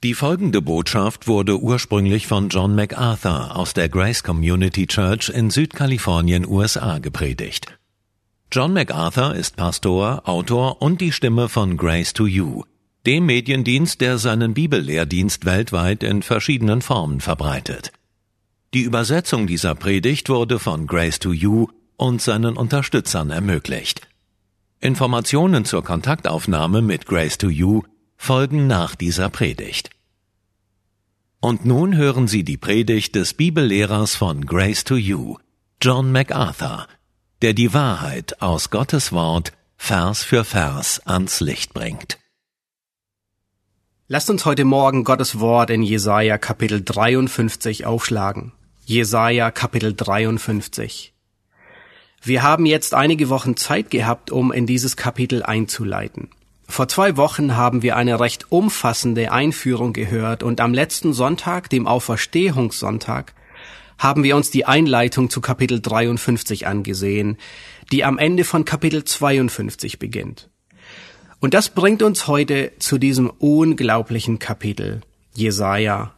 Die folgende Botschaft wurde ursprünglich von John MacArthur aus der Grace Community Church in Südkalifornien, USA, gepredigt. John MacArthur ist Pastor, Autor und die Stimme von Grace to You, dem Mediendienst, der seinen Bibellehrdienst weltweit in verschiedenen Formen verbreitet. Die Übersetzung dieser Predigt wurde von Grace to You und seinen Unterstützern ermöglicht. Informationen zur Kontaktaufnahme mit Grace to You folgen nach dieser Predigt. Und nun hören Sie die Predigt des Bibellehrers von Grace to You, John MacArthur, der die Wahrheit aus Gottes Wort Vers für Vers ans Licht bringt. Lasst uns heute Morgen Gottes Wort in Jesaja Kapitel 53 aufschlagen. Jesaja Kapitel 53. Wir haben jetzt einige Wochen Zeit gehabt, um in dieses Kapitel einzuleiten. Vor 2 Wochen haben wir eine recht umfassende Einführung gehört und am letzten Sonntag, dem Auferstehungssonntag, haben wir uns die Einleitung zu Kapitel 53 angesehen, die am Ende von Kapitel 52 beginnt. Und das bringt uns heute zu diesem unglaublichen Kapitel, Jesaja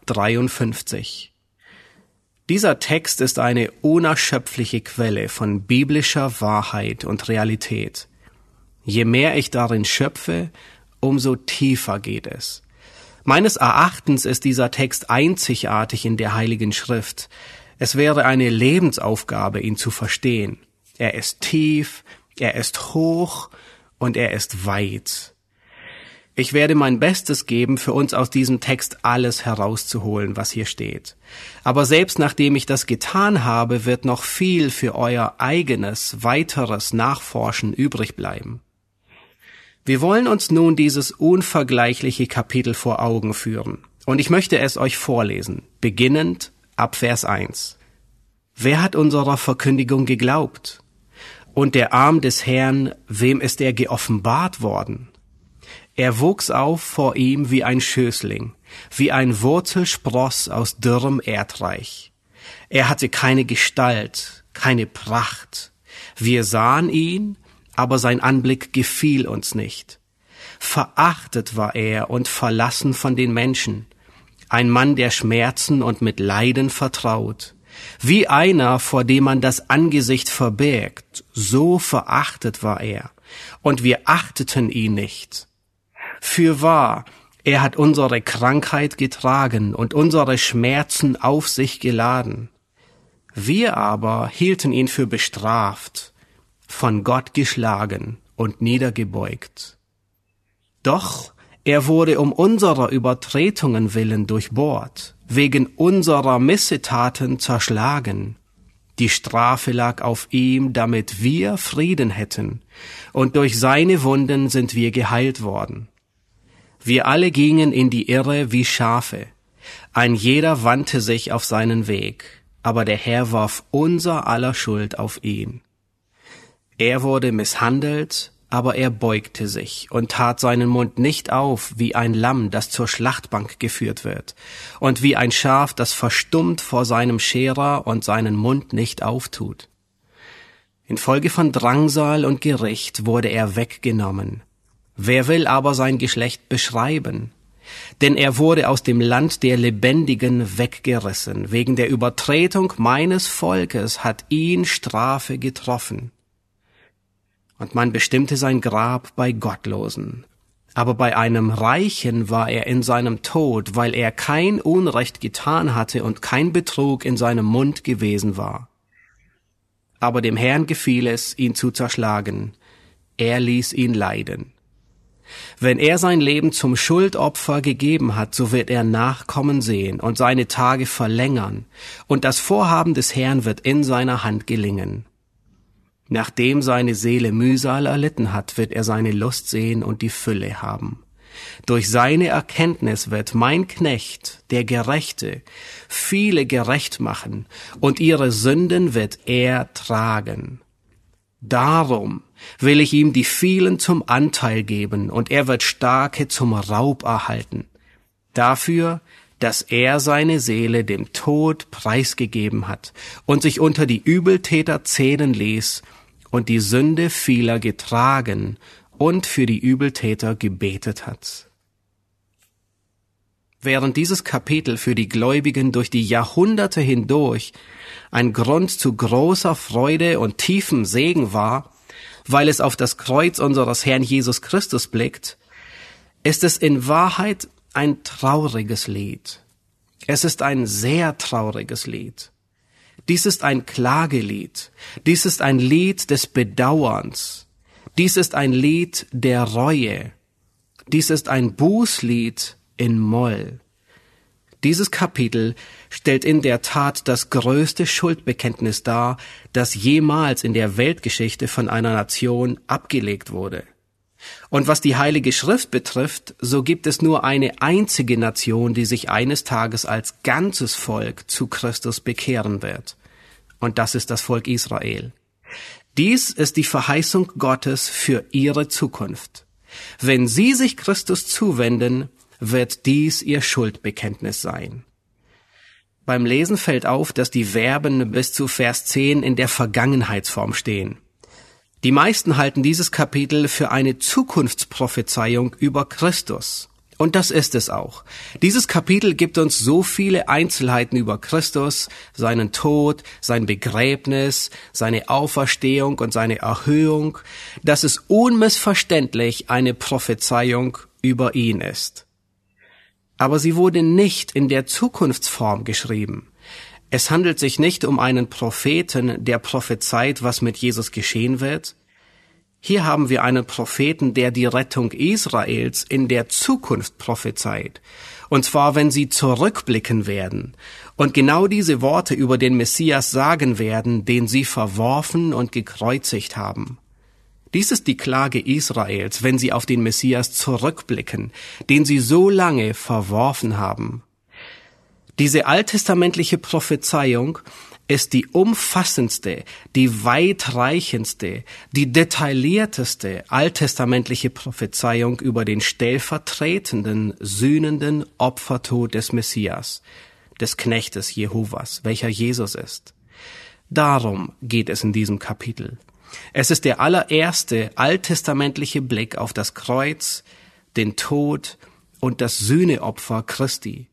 53. Dieser Text ist eine unerschöpfliche Quelle von biblischer Wahrheit und Realität. Je mehr ich darin schöpfe, umso tiefer geht es. Meines Erachtens ist dieser Text einzigartig in der Heiligen Schrift. Es wäre eine Lebensaufgabe, ihn zu verstehen. Er ist tief, er ist hoch und er ist weit. Ich werde mein Bestes geben, für uns aus diesem Text alles herauszuholen, was hier steht. Aber selbst nachdem ich das getan habe, wird noch viel für euer eigenes, weiteres Nachforschen übrig bleiben. Wir wollen uns nun dieses unvergleichliche Kapitel vor Augen führen. Und ich möchte es euch vorlesen, beginnend ab Vers 1. Wer hat unserer Verkündigung geglaubt? Und der Arm des Herrn, wem ist er geoffenbart worden? Er wuchs auf vor ihm wie ein Schößling, wie ein Wurzelspross aus dürrem Erdreich. Er hatte keine Gestalt, keine Pracht. Wir sahen ihn, aber sein Anblick gefiel uns nicht. Verachtet war er und verlassen von den Menschen, ein Mann der Schmerzen und mit Leiden vertraut. Wie einer, vor dem man das Angesicht verbirgt, so verachtet war er, und wir achteten ihn nicht. Fürwahr, er hat unsere Krankheit getragen und unsere Schmerzen auf sich geladen. Wir aber hielten ihn für bestraft, von Gott geschlagen und niedergebeugt. Doch er wurde um unserer Übertretungen willen durchbohrt, wegen unserer Missetaten zerschlagen. Die Strafe lag auf ihm, damit wir Frieden hätten, und durch seine Wunden sind wir geheilt worden. Wir alle gingen in die Irre wie Schafe, ein jeder wandte sich auf seinen Weg, aber der Herr warf unser aller Schuld auf ihn. Er wurde misshandelt, aber er beugte sich und tat seinen Mund nicht auf, wie ein Lamm, das zur Schlachtbank geführt wird, und wie ein Schaf, das verstummt vor seinem Scherer und seinen Mund nicht auftut. Infolge von Drangsal und Gericht wurde er weggenommen. Wer will aber sein Geschlecht beschreiben? Denn er wurde aus dem Land der Lebendigen weggerissen. Wegen der Übertretung meines Volkes hat ihn Strafe getroffen. Und man bestimmte sein Grab bei Gottlosen. Aber bei einem Reichen war er in seinem Tod, weil er kein Unrecht getan hatte und kein Betrug in seinem Mund gewesen war. Aber dem Herrn gefiel es, ihn zu zerschlagen. Er ließ ihn leiden. Wenn er sein Leben zum Schuldopfer gegeben hat, so wird er Nachkommen sehen und seine Tage verlängern, und das Vorhaben des Herrn wird in seiner Hand gelingen. Nachdem seine Seele Mühsal erlitten hat, wird er seine Lust sehen und die Fülle haben. Durch seine Erkenntnis wird mein Knecht, der Gerechte, viele gerecht machen, und ihre Sünden wird er tragen. Darum will ich ihm die vielen zum Anteil geben, und er wird Starke zum Raub erhalten. Dafür, dass er seine Seele dem Tod preisgegeben hat und sich unter die Übeltäter zählen ließ und die Sünde vieler getragen und für die Übeltäter gebetet hat. Während dieses Kapitel für die Gläubigen durch die Jahrhunderte hindurch ein Grund zu großer Freude und tiefem Segen war, weil es auf das Kreuz unseres Herrn Jesus Christus blickt, ist es in Wahrheit ein trauriges Lied. Es ist ein sehr trauriges Lied. Dies ist ein Klagelied. Dies ist ein Lied des Bedauerns. Dies ist ein Lied der Reue. Dies ist ein Bußlied in Moll. Dieses Kapitel stellt in der Tat das größte Schuldbekenntnis dar, das jemals in der Weltgeschichte von einer Nation abgelegt wurde. Und was die Heilige Schrift betrifft, so gibt es nur eine einzige Nation, die sich eines Tages als ganzes Volk zu Christus bekehren wird. Und das ist das Volk Israel. Dies ist die Verheißung Gottes für ihre Zukunft. Wenn sie sich Christus zuwenden, wird dies ihr Schuldbekenntnis sein. Beim Lesen fällt auf, dass die Verben bis zu Vers 10 in der Vergangenheitsform stehen. Die meisten halten dieses Kapitel für eine Zukunftsprophezeiung über Christus. Und das ist es auch. Dieses Kapitel gibt uns so viele Einzelheiten über Christus, seinen Tod, sein Begräbnis, seine Auferstehung und seine Erhöhung, dass es unmissverständlich eine Prophezeiung über ihn ist. Aber sie wurde nicht in der Zukunftsform geschrieben. Es handelt sich nicht um einen Propheten, der prophezeit, was mit Jesus geschehen wird. Hier haben wir einen Propheten, der die Rettung Israels in der Zukunft prophezeit. Und zwar, wenn sie zurückblicken werden und genau diese Worte über den Messias sagen werden, den sie verworfen und gekreuzigt haben. Dies ist die Klage Israels, wenn sie auf den Messias zurückblicken, den sie so lange verworfen haben. Diese alttestamentliche Prophezeiung ist die umfassendste, die weitreichendste, die detaillierteste alttestamentliche Prophezeiung über den stellvertretenden, sühnenden Opfertod des Messias, des Knechtes Jehovas, welcher Jesus ist. Darum geht es in diesem Kapitel. Es ist der allererste alttestamentliche Blick auf das Kreuz, den Tod und das Sühneopfer Christi.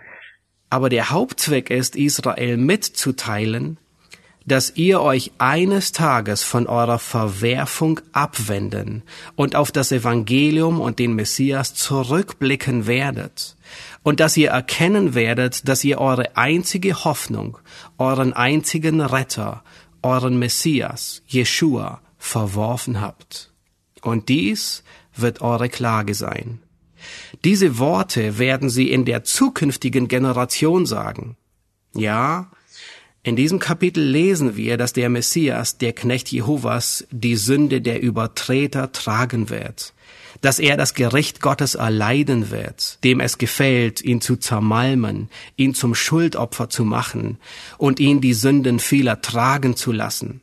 Aber der Hauptzweck ist, Israel mitzuteilen, dass ihr euch eines Tages von eurer Verwerfung abwenden und auf das Evangelium und den Messias zurückblicken werdet und dass ihr erkennen werdet, dass ihr eure einzige Hoffnung, euren einzigen Retter, euren Messias, Jeschua, verworfen habt. Und dies wird eure Klage sein. Diese Worte werden sie in der zukünftigen Generation sagen. Ja, in diesem Kapitel lesen wir, dass der Messias, der Knecht Jehovas, die Sünde der Übertreter tragen wird, dass er das Gericht Gottes erleiden wird, dem es gefällt, ihn zu zermalmen, ihn zum Schuldopfer zu machen und ihn die Sünden vieler tragen zu lassen.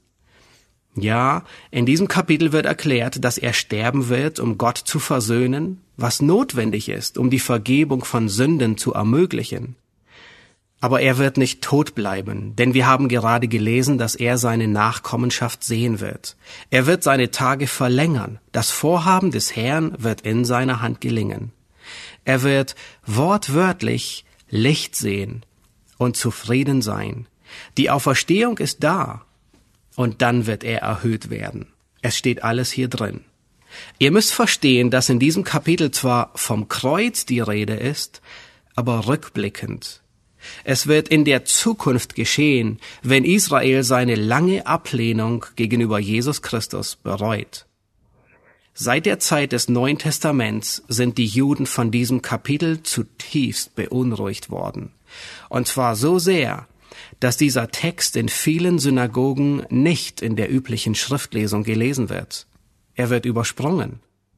Ja, in diesem Kapitel wird erklärt, dass er sterben wird, um Gott zu versöhnen, was notwendig ist, um die Vergebung von Sünden zu ermöglichen. Aber er wird nicht tot bleiben, denn wir haben gerade gelesen, dass er seine Nachkommenschaft sehen wird. Er wird seine Tage verlängern. Das Vorhaben des Herrn wird in seiner Hand gelingen. Er wird wortwörtlich Licht sehen und zufrieden sein. Die Auferstehung ist da. Und dann wird er erhöht werden. Es steht alles hier drin. Ihr müsst verstehen, dass in diesem Kapitel zwar vom Kreuz die Rede ist, aber rückblickend. Es wird in der Zukunft geschehen, wenn Israel seine lange Ablehnung gegenüber Jesus Christus bereut. Seit der Zeit des Neuen Testaments sind die Juden von diesem Kapitel zutiefst beunruhigt worden. Und zwar so sehr, dass dieser Text in vielen Synagogen nicht in der üblichen Schriftlesung gelesen wird. Er wird übersprungen.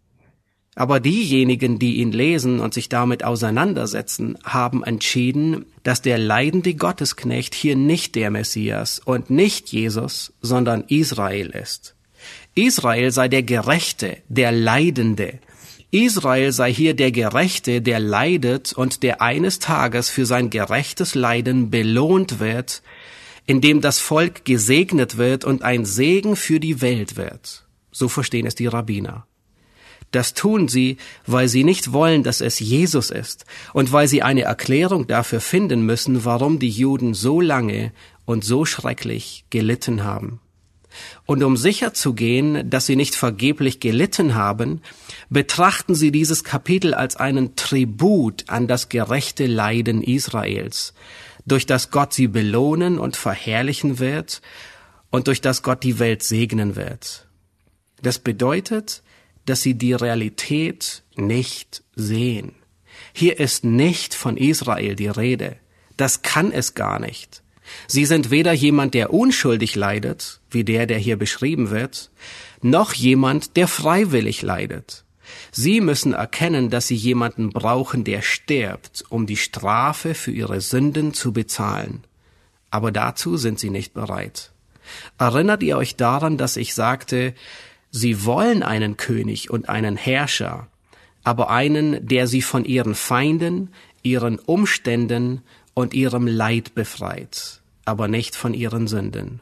Aber diejenigen, die ihn lesen und sich damit auseinandersetzen, haben entschieden, dass der leidende Gottesknecht hier nicht der Messias und nicht Jesus, sondern Israel ist. Israel sei der Gerechte, der Leidende. Israel sei hier der Gerechte, der leidet und der eines Tages für sein gerechtes Leiden belohnt wird, indem das Volk gesegnet wird und ein Segen für die Welt wird. So verstehen es die Rabbiner. Das tun sie, weil sie nicht wollen, dass es Jesus ist und weil sie eine Erklärung dafür finden müssen, warum die Juden so lange und so schrecklich gelitten haben. Und um sicherzugehen, dass sie nicht vergeblich gelitten haben, betrachten sie dieses Kapitel als einen Tribut an das gerechte Leiden Israels, durch das Gott sie belohnen und verherrlichen wird und durch das Gott die Welt segnen wird. Das bedeutet, dass sie die Realität nicht sehen. Hier ist nicht von Israel die Rede. Das kann es gar nicht. Sie sind weder jemand, der unschuldig leidet, wie der hier beschrieben wird, noch jemand, der freiwillig leidet. Sie müssen erkennen, dass sie jemanden brauchen, der stirbt, um die Strafe für ihre Sünden zu bezahlen. Aber dazu sind sie nicht bereit. Erinnert ihr euch daran, dass ich sagte, sie wollen einen König und einen Herrscher, aber einen, der sie von ihren Feinden, ihren Umständen und ihrem Leid befreit, aber nicht von ihren Sünden.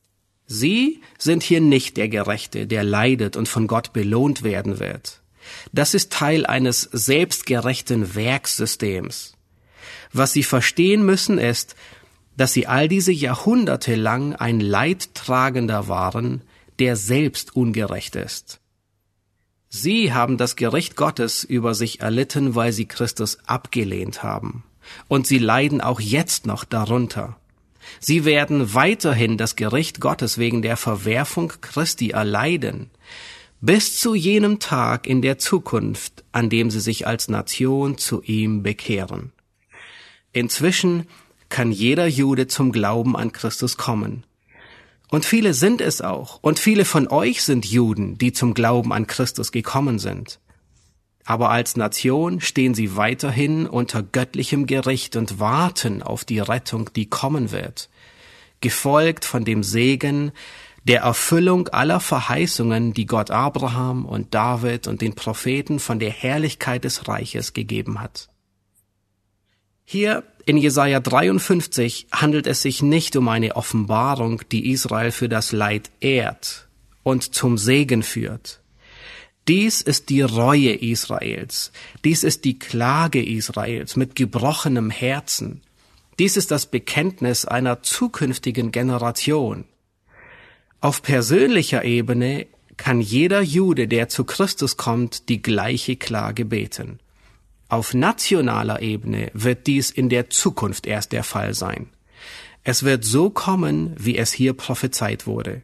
Sie sind hier nicht der Gerechte, der leidet und von Gott belohnt werden wird. Das ist Teil eines selbstgerechten Werksystems. Was sie verstehen müssen ist, dass sie all diese Jahrhunderte lang ein Leidtragender waren, der selbst ungerecht ist. Sie haben das Gericht Gottes über sich erlitten, weil sie Christus abgelehnt haben. Und sie leiden auch jetzt noch darunter. Sie werden weiterhin das Gericht Gottes wegen der Verwerfung Christi erleiden, bis zu jenem Tag in der Zukunft, an dem sie sich als Nation zu ihm bekehren. Inzwischen kann jeder Jude zum Glauben an Christus kommen. Und viele sind es auch. Und viele von euch sind Juden, die zum Glauben an Christus gekommen sind. Aber als Nation stehen sie weiterhin unter göttlichem Gericht und warten auf die Rettung, die kommen wird, gefolgt von dem Segen der Erfüllung aller Verheißungen, die Gott Abraham und David und den Propheten von der Herrlichkeit des Reiches gegeben hat. Hier in Jesaja 53 handelt es sich nicht um eine Offenbarung, die Israel für das Leid ehrt und zum Segen führt. Dies ist die Reue Israels. Dies ist die Klage Israels mit gebrochenem Herzen. Dies ist das Bekenntnis einer zukünftigen Generation. Auf persönlicher Ebene kann jeder Jude, der zu Christus kommt, die gleiche Klage beten. Auf nationaler Ebene wird dies in der Zukunft erst der Fall sein. Es wird so kommen, wie es hier prophezeit wurde.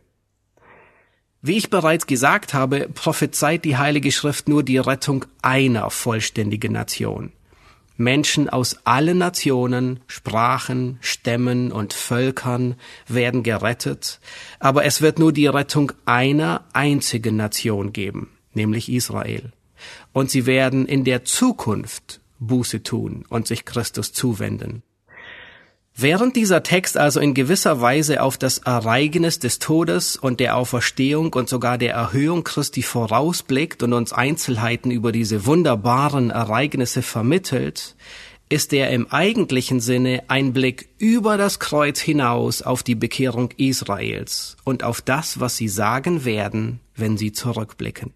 Wie ich bereits gesagt habe, prophezeit die Heilige Schrift nur die Rettung einer vollständigen Nation. Menschen aus allen Nationen, Sprachen, Stämmen und Völkern werden gerettet, aber es wird nur die Rettung einer einzigen Nation geben, nämlich Israel. Und sie werden in der Zukunft Buße tun und sich Christus zuwenden. Während dieser Text also in gewisser Weise auf das Ereignis des Todes und der Auferstehung und sogar der Erhöhung Christi vorausblickt und uns Einzelheiten über diese wunderbaren Ereignisse vermittelt, ist er im eigentlichen Sinne ein Blick über das Kreuz hinaus auf die Bekehrung Israels und auf das, was sie sagen werden, wenn sie zurückblicken.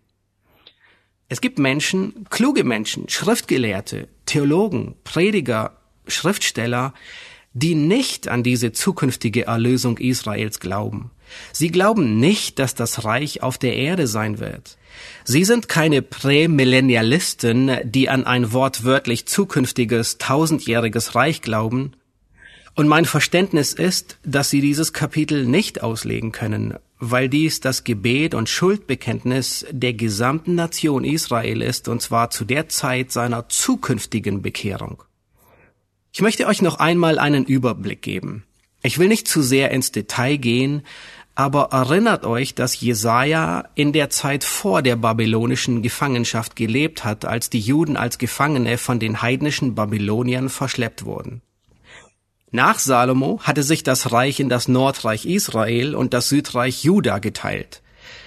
Es gibt Menschen, kluge Menschen, Schriftgelehrte, Theologen, Prediger, Schriftsteller, die nicht an diese zukünftige Erlösung Israels glauben. Sie glauben nicht, dass das Reich auf der Erde sein wird. Sie sind keine Prämillennialisten, die an ein wortwörtlich zukünftiges, tausendjähriges Reich glauben. Und mein Verständnis ist, dass sie dieses Kapitel nicht auslegen können, weil dies das Gebet und Schuldbekenntnis der gesamten Nation Israel ist, und zwar zu der Zeit seiner zukünftigen Bekehrung. Ich möchte euch noch einmal einen Überblick geben. Ich will nicht zu sehr ins Detail gehen, aber erinnert euch, dass Jesaja in der Zeit vor der babylonischen Gefangenschaft gelebt hat, als die Juden als Gefangene von den heidnischen Babyloniern verschleppt wurden. Nach Salomo hatte sich das Reich in das Nordreich Israel und das Südreich Juda geteilt.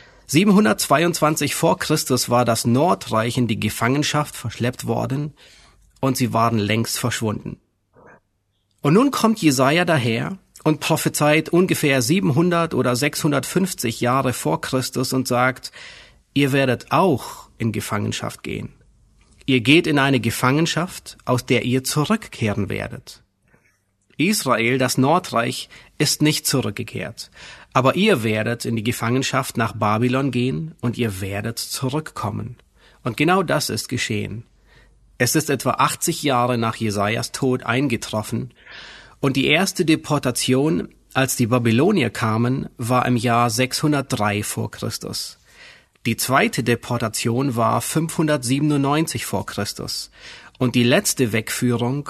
722 vor Christus war das Nordreich in die Gefangenschaft verschleppt worden und sie waren längst verschwunden. Und nun kommt Jesaja daher und prophezeit ungefähr 700 oder 650 Jahre vor Christus und sagt, ihr werdet auch in Gefangenschaft gehen. Ihr geht in eine Gefangenschaft, aus der ihr zurückkehren werdet. Israel, das Nordreich, ist nicht zurückgekehrt, aber ihr werdet in die Gefangenschaft nach Babylon gehen und ihr werdet zurückkommen. Und genau das ist geschehen. Es ist etwa 80 Jahre nach Jesajas Tod eingetroffen und die erste Deportation, als die Babylonier kamen, war im Jahr 603 vor Christus. Die zweite Deportation war 597 vor Christus und die letzte Wegführung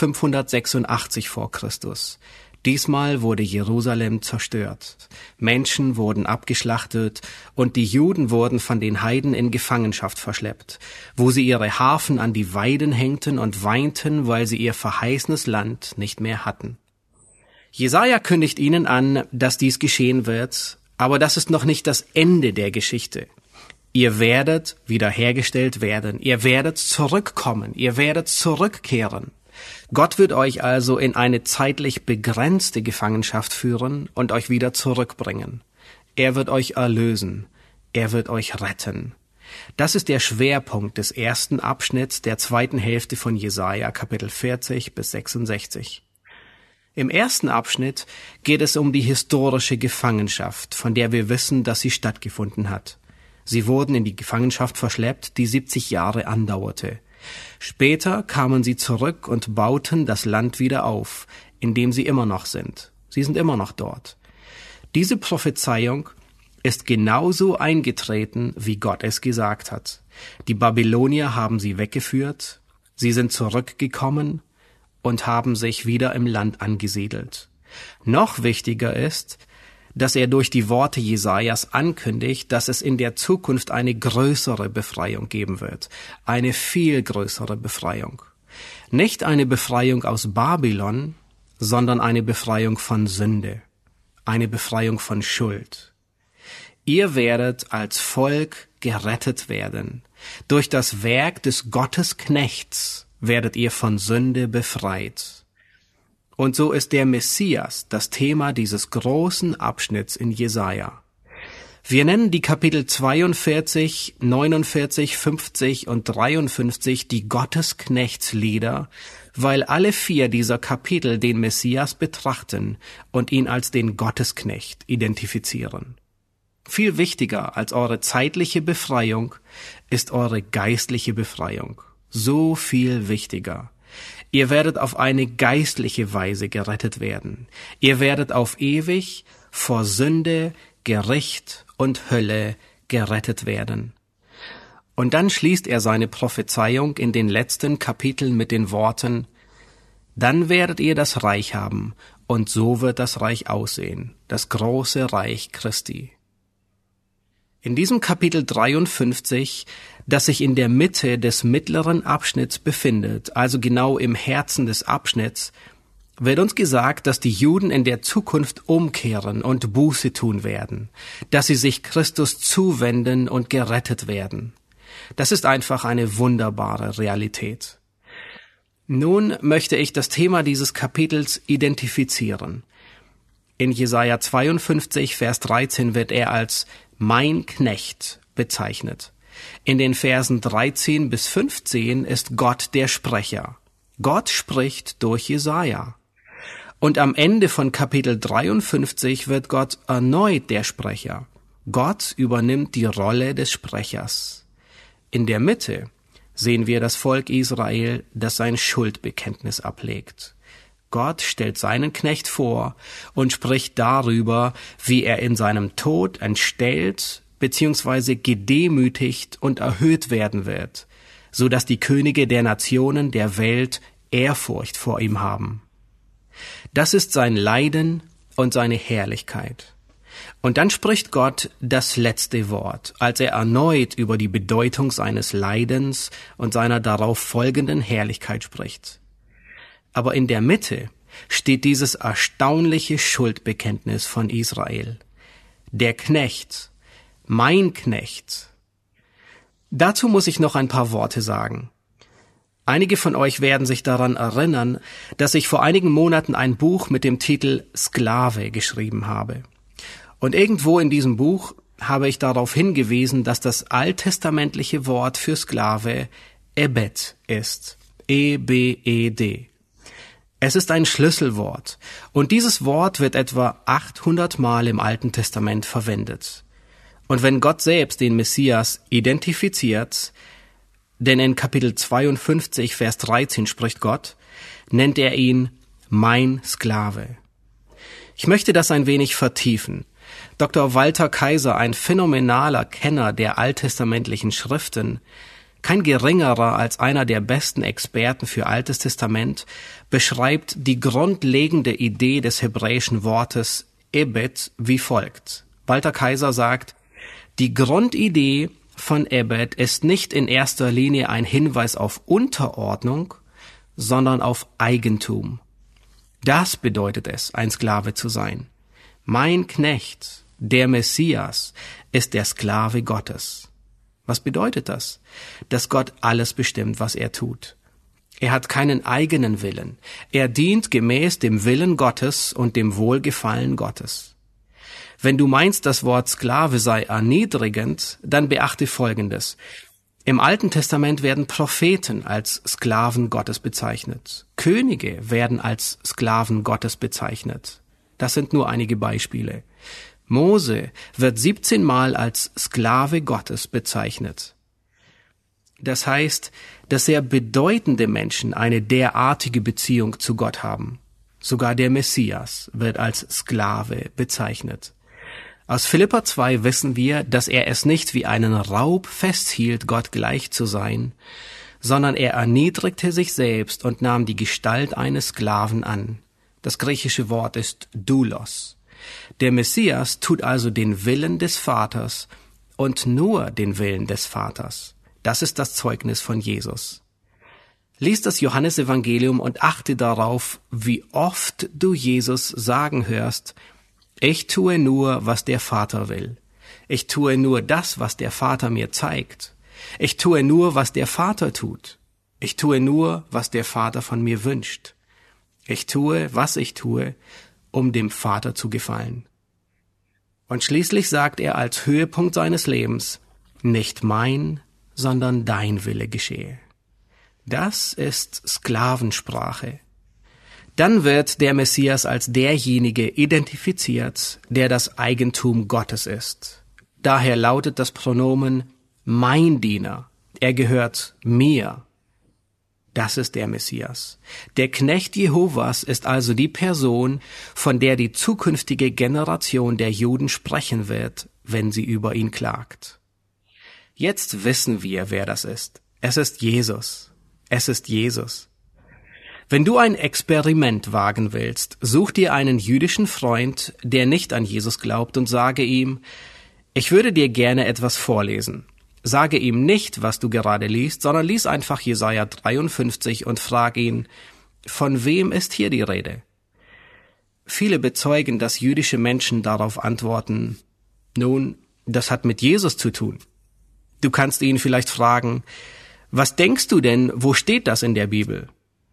586 vor Christus. Diesmal wurde Jerusalem zerstört. Menschen wurden abgeschlachtet und die Juden wurden von den Heiden in Gefangenschaft verschleppt, wo sie ihre Harfen an die Weiden hängten und weinten, weil sie ihr verheißenes Land nicht mehr hatten. Jesaja kündigt ihnen an, dass dies geschehen wird, aber das ist noch nicht das Ende der Geschichte. Ihr werdet wiederhergestellt werden, ihr werdet zurückkommen, ihr werdet zurückkehren. Gott wird euch also in eine zeitlich begrenzte Gefangenschaft führen und euch wieder zurückbringen. Er wird euch erlösen, er wird euch retten. Das ist der Schwerpunkt des ersten Abschnitts der zweiten Hälfte von Jesaja, Kapitel 40 bis 66. Im ersten Abschnitt geht es um die historische Gefangenschaft, von der wir wissen, dass sie stattgefunden hat. Sie wurden in die Gefangenschaft verschleppt, die 70 Jahre andauerte. Später kamen sie zurück und bauten das Land wieder auf, in dem sie immer noch sind. Sie sind immer noch dort. Diese Prophezeiung ist genauso eingetreten, wie Gott es gesagt hat. Die Babylonier haben sie weggeführt, sie sind zurückgekommen und haben sich wieder im Land angesiedelt. Noch wichtiger ist, dass er durch die Worte Jesajas ankündigt, dass es in der Zukunft eine größere Befreiung geben wird. Eine viel größere Befreiung. Nicht eine Befreiung aus Babylon, sondern eine Befreiung von Sünde. Eine Befreiung von Schuld. Ihr werdet als Volk gerettet werden. Durch das Werk des Gottesknechts werdet ihr von Sünde befreit. Und so ist der Messias das Thema dieses großen Abschnitts in Jesaja. Wir nennen die Kapitel 42, 49, 50 und 53 die Gottesknechtslieder, weil alle 4 dieser Kapitel den Messias betrachten und ihn als den Gottesknecht identifizieren. Viel wichtiger als eure zeitliche Befreiung ist eure geistliche Befreiung. So viel wichtiger. Ihr werdet auf eine geistliche Weise gerettet werden. Ihr werdet auf ewig vor Sünde, Gericht und Hölle gerettet werden. Und dann schließt er seine Prophezeiung in den letzten Kapiteln mit den Worten: Dann werdet ihr das Reich haben, und so wird das Reich aussehen, das große Reich Christi. In diesem Kapitel 53, das sich in der Mitte des mittleren Abschnitts befindet, also genau im Herzen des Abschnitts, wird uns gesagt, dass die Juden in der Zukunft umkehren und Buße tun werden, dass sie sich Christus zuwenden und gerettet werden. Das ist einfach eine wunderbare Realität. Nun möchte ich das Thema dieses Kapitels identifizieren. In Jesaja 52, Vers 13 wird er als mein Knecht bezeichnet. In den Versen 13 bis 15 ist Gott der Sprecher. Gott spricht durch Jesaja. Und am Ende von Kapitel 53 wird Gott erneut der Sprecher. Gott übernimmt die Rolle des Sprechers. In der Mitte sehen wir das Volk Israel, das sein Schuldbekenntnis ablegt. Gott stellt seinen Knecht vor und spricht darüber, wie er in seinem Tod entstellt bzw. gedemütigt und erhöht werden wird, so dass die Könige der Nationen der Welt Ehrfurcht vor ihm haben. Das ist sein Leiden und seine Herrlichkeit. Und dann spricht Gott das letzte Wort, als er erneut über die Bedeutung seines Leidens und seiner darauf folgenden Herrlichkeit spricht. Aber in der Mitte steht dieses erstaunliche Schuldbekenntnis von Israel. Der Knecht, mein Knecht. Dazu muss ich noch ein paar Worte sagen. Einige von euch werden sich daran erinnern, dass ich vor einigen Monaten ein Buch mit dem Titel Sklave geschrieben habe. Und irgendwo in diesem Buch habe ich darauf hingewiesen, dass das alttestamentliche Wort für Sklave Ebed ist. E-B-E-D. Es ist ein Schlüsselwort und dieses Wort wird etwa 800 Mal im Alten Testament verwendet. Und wenn Gott selbst den Messias identifiziert, denn in Kapitel 52, Vers 13 spricht Gott, nennt er ihn mein Sklave. Ich möchte das ein wenig vertiefen. Dr. Walter Kaiser, ein phänomenaler Kenner der alttestamentlichen Schriften, kein geringerer als einer der besten Experten für Altes Testament, beschreibt die grundlegende Idee des hebräischen Wortes Ebed wie folgt. Walter Kaiser sagt, die Grundidee von Ebed ist nicht in erster Linie ein Hinweis auf Unterordnung, sondern auf Eigentum. Das bedeutet es, ein Sklave zu sein. Mein Knecht, der Messias, ist der Sklave Gottes. Was bedeutet das? Dass Gott alles bestimmt, was er tut. Er hat keinen eigenen Willen. Er dient gemäß dem Willen Gottes und dem Wohlgefallen Gottes. Wenn du meinst, das Wort Sklave sei erniedrigend, dann beachte Folgendes. Im Alten Testament werden Propheten als Sklaven Gottes bezeichnet. Könige werden als Sklaven Gottes bezeichnet. Das sind nur einige Beispiele. Mose wird 17 Mal als Sklave Gottes bezeichnet. Das heißt, dass sehr bedeutende Menschen eine derartige Beziehung zu Gott haben. Sogar der Messias wird als Sklave bezeichnet. Aus Philipper 2 wissen wir, dass er es nicht wie einen Raub festhielt, Gott gleich zu sein, sondern er erniedrigte sich selbst und nahm die Gestalt eines Sklaven an. Das griechische Wort ist doulos. Der Messias tut also den Willen des Vaters und nur den Willen des Vaters. Das ist das Zeugnis von Jesus. Lies das Johannesevangelium und achte darauf, wie oft du Jesus sagen hörst, ich tue nur, was der Vater will. Ich tue nur das, was der Vater mir zeigt. Ich tue nur, was der Vater tut. Ich tue nur, was der Vater von mir wünscht. Ich tue, was ich tue, um dem Vater zu gefallen. Und schließlich sagt er als Höhepunkt seines Lebens, nicht mein, sondern dein Wille geschehe. Das ist Sklavensprache. Dann wird der Messias als derjenige identifiziert, der das Eigentum Gottes ist. Daher lautet das Pronomen mein Diener. Er gehört mir. Das ist der Messias. Der Knecht Jehovas ist also die Person, von der die zukünftige Generation der Juden sprechen wird, wenn sie über ihn klagt. Jetzt wissen wir, wer das ist. Es ist Jesus. Es ist Jesus. Wenn du ein Experiment wagen willst, such dir einen jüdischen Freund, der nicht an Jesus glaubt, und sage ihm, ich würde dir gerne etwas vorlesen. Sage ihm nicht, was du gerade liest, sondern lies einfach Jesaja 53 und frag ihn, von wem ist hier die Rede? Viele bezeugen, dass jüdische Menschen darauf antworten, nun, das hat mit Jesus zu tun. Du kannst ihn vielleicht fragen, was denkst du denn, wo steht das in der Bibel?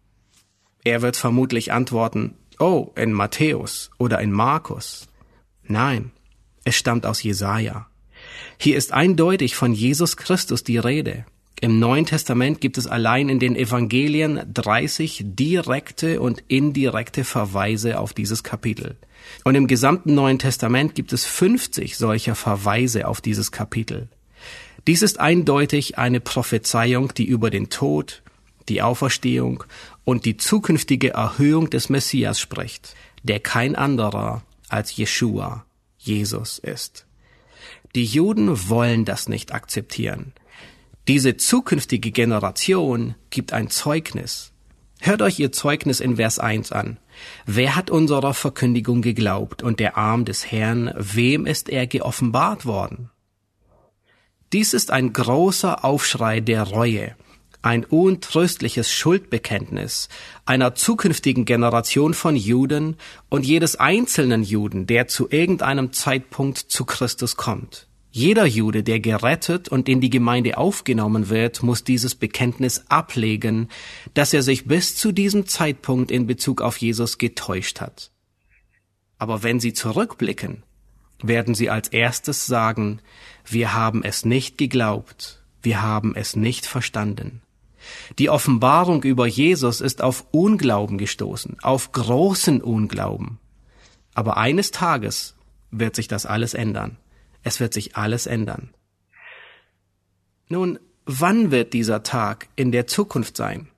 Er wird vermutlich antworten, oh, in Matthäus oder in Markus. Nein, es stammt aus Jesaja. Hier ist eindeutig von Jesus Christus die Rede. Im Neuen Testament gibt es allein in den Evangelien 30 direkte und indirekte Verweise auf dieses Kapitel. Und im gesamten Neuen Testament gibt es 50 solcher Verweise auf dieses Kapitel. Dies ist eindeutig eine Prophezeiung, die über den Tod, die Auferstehung und die zukünftige Erhöhung des Messias spricht, der kein anderer als Jeschua, Jesus ist. Die Juden wollen das nicht akzeptieren. Diese zukünftige Generation gibt ein Zeugnis. Hört euch ihr Zeugnis in Vers 1 an. Wer hat unserer Verkündigung geglaubt und der Arm des Herrn, wem ist er geoffenbart worden? Dies ist ein großer Aufschrei der Reue, ein untröstliches Schuldbekenntnis einer zukünftigen Generation von Juden und jedes einzelnen Juden, der zu irgendeinem Zeitpunkt zu Christus kommt. Jeder Jude, der gerettet und in die Gemeinde aufgenommen wird, muss dieses Bekenntnis ablegen, dass er sich bis zu diesem Zeitpunkt in Bezug auf Jesus getäuscht hat. Aber wenn sie zurückblicken, werden sie als erstes sagen, wir haben es nicht geglaubt, wir haben es nicht verstanden. Die Offenbarung über Jesus ist auf Unglauben gestoßen, auf großen Unglauben. Aber eines Tages wird sich das alles ändern. Es wird sich alles ändern. Nun, wann wird dieser Tag in der Zukunft sein?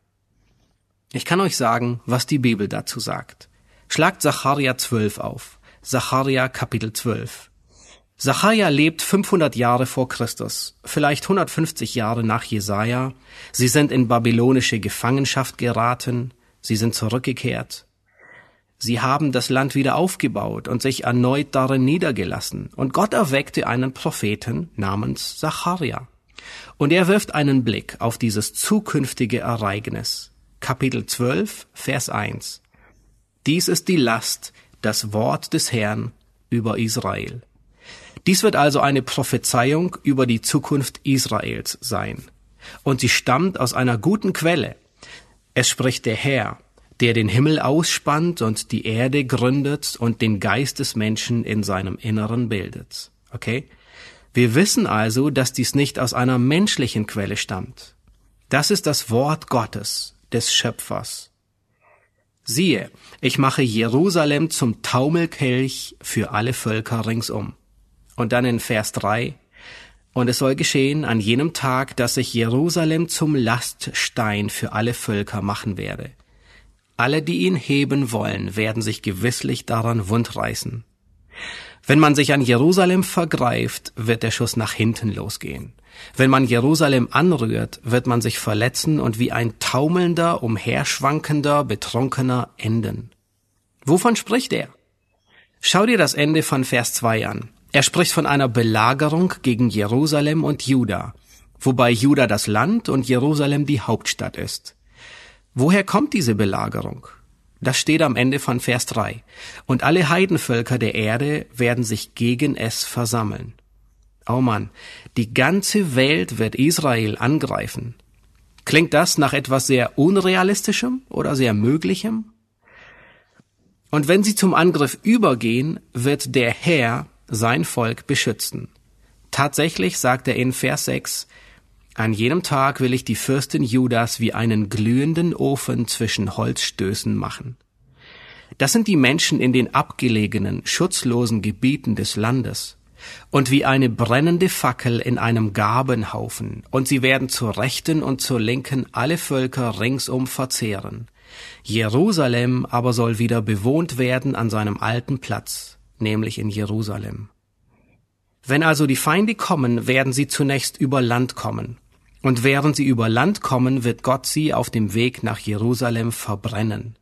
Ich kann euch sagen, was die Bibel dazu sagt. Schlagt Sacharja 12 auf. Sacharja Kapitel 12. Sacharja lebt 500 Jahre vor Christus, vielleicht 150 Jahre nach Jesaja. Sie sind in babylonische Gefangenschaft geraten. Sie sind zurückgekehrt. Sie haben das Land wieder aufgebaut und sich erneut darin niedergelassen. Und Gott erweckte einen Propheten namens Sacharja. Und er wirft einen Blick auf dieses zukünftige Ereignis. Kapitel 12, Vers 1. Dies ist die Last, das Wort des Herrn über Israel. Dies wird also eine Prophezeiung über die Zukunft Israels sein. Und sie stammt aus einer guten Quelle. Es spricht der Herr, der den Himmel ausspannt und die Erde gründet und den Geist des Menschen in seinem Inneren bildet. Okay? Wir wissen also, dass dies nicht aus einer menschlichen Quelle stammt. Das ist das Wort Gottes, des Schöpfers. Siehe, ich mache Jerusalem zum Taumelkelch für alle Völker ringsum. Und dann in Vers 3, und es soll geschehen an jenem Tag, dass ich Jerusalem zum Laststein für alle Völker machen werde. Alle, die ihn heben wollen, werden sich gewisslich daran wundreißen. Wenn man sich an Jerusalem vergreift, wird der Schuss nach hinten losgehen. Wenn man Jerusalem anrührt, wird man sich verletzen und wie ein taumelnder, umherschwankender, Betrunkener enden. Wovon spricht er? Schau dir das Ende von Vers 2 an. Er spricht von einer Belagerung gegen Jerusalem und Juda, wobei Juda das Land und Jerusalem die Hauptstadt ist. Woher kommt diese Belagerung? Das steht am Ende von Vers 3. Und alle Heidenvölker der Erde werden sich gegen es versammeln. Oh Mann, die ganze Welt wird Israel angreifen. Klingt das nach etwas sehr Unrealistischem oder sehr Möglichem? Und wenn sie zum Angriff übergehen, wird der Herr sein Volk beschützen. Tatsächlich sagt er in Vers 6, an jenem Tag will ich die Fürsten Judas wie einen glühenden Ofen zwischen Holzstößen machen. Das sind die Menschen in den abgelegenen, schutzlosen Gebieten des Landes. Und wie eine brennende Fackel in einem Gabenhaufen, und sie werden zur Rechten und zur Linken alle Völker ringsum verzehren. Jerusalem aber soll wieder bewohnt werden an seinem alten Platz, nämlich in Jerusalem. Wenn also die Feinde kommen, werden sie zunächst über Land kommen. Und während sie über Land kommen, wird Gott sie auf dem Weg nach Jerusalem verbrennen.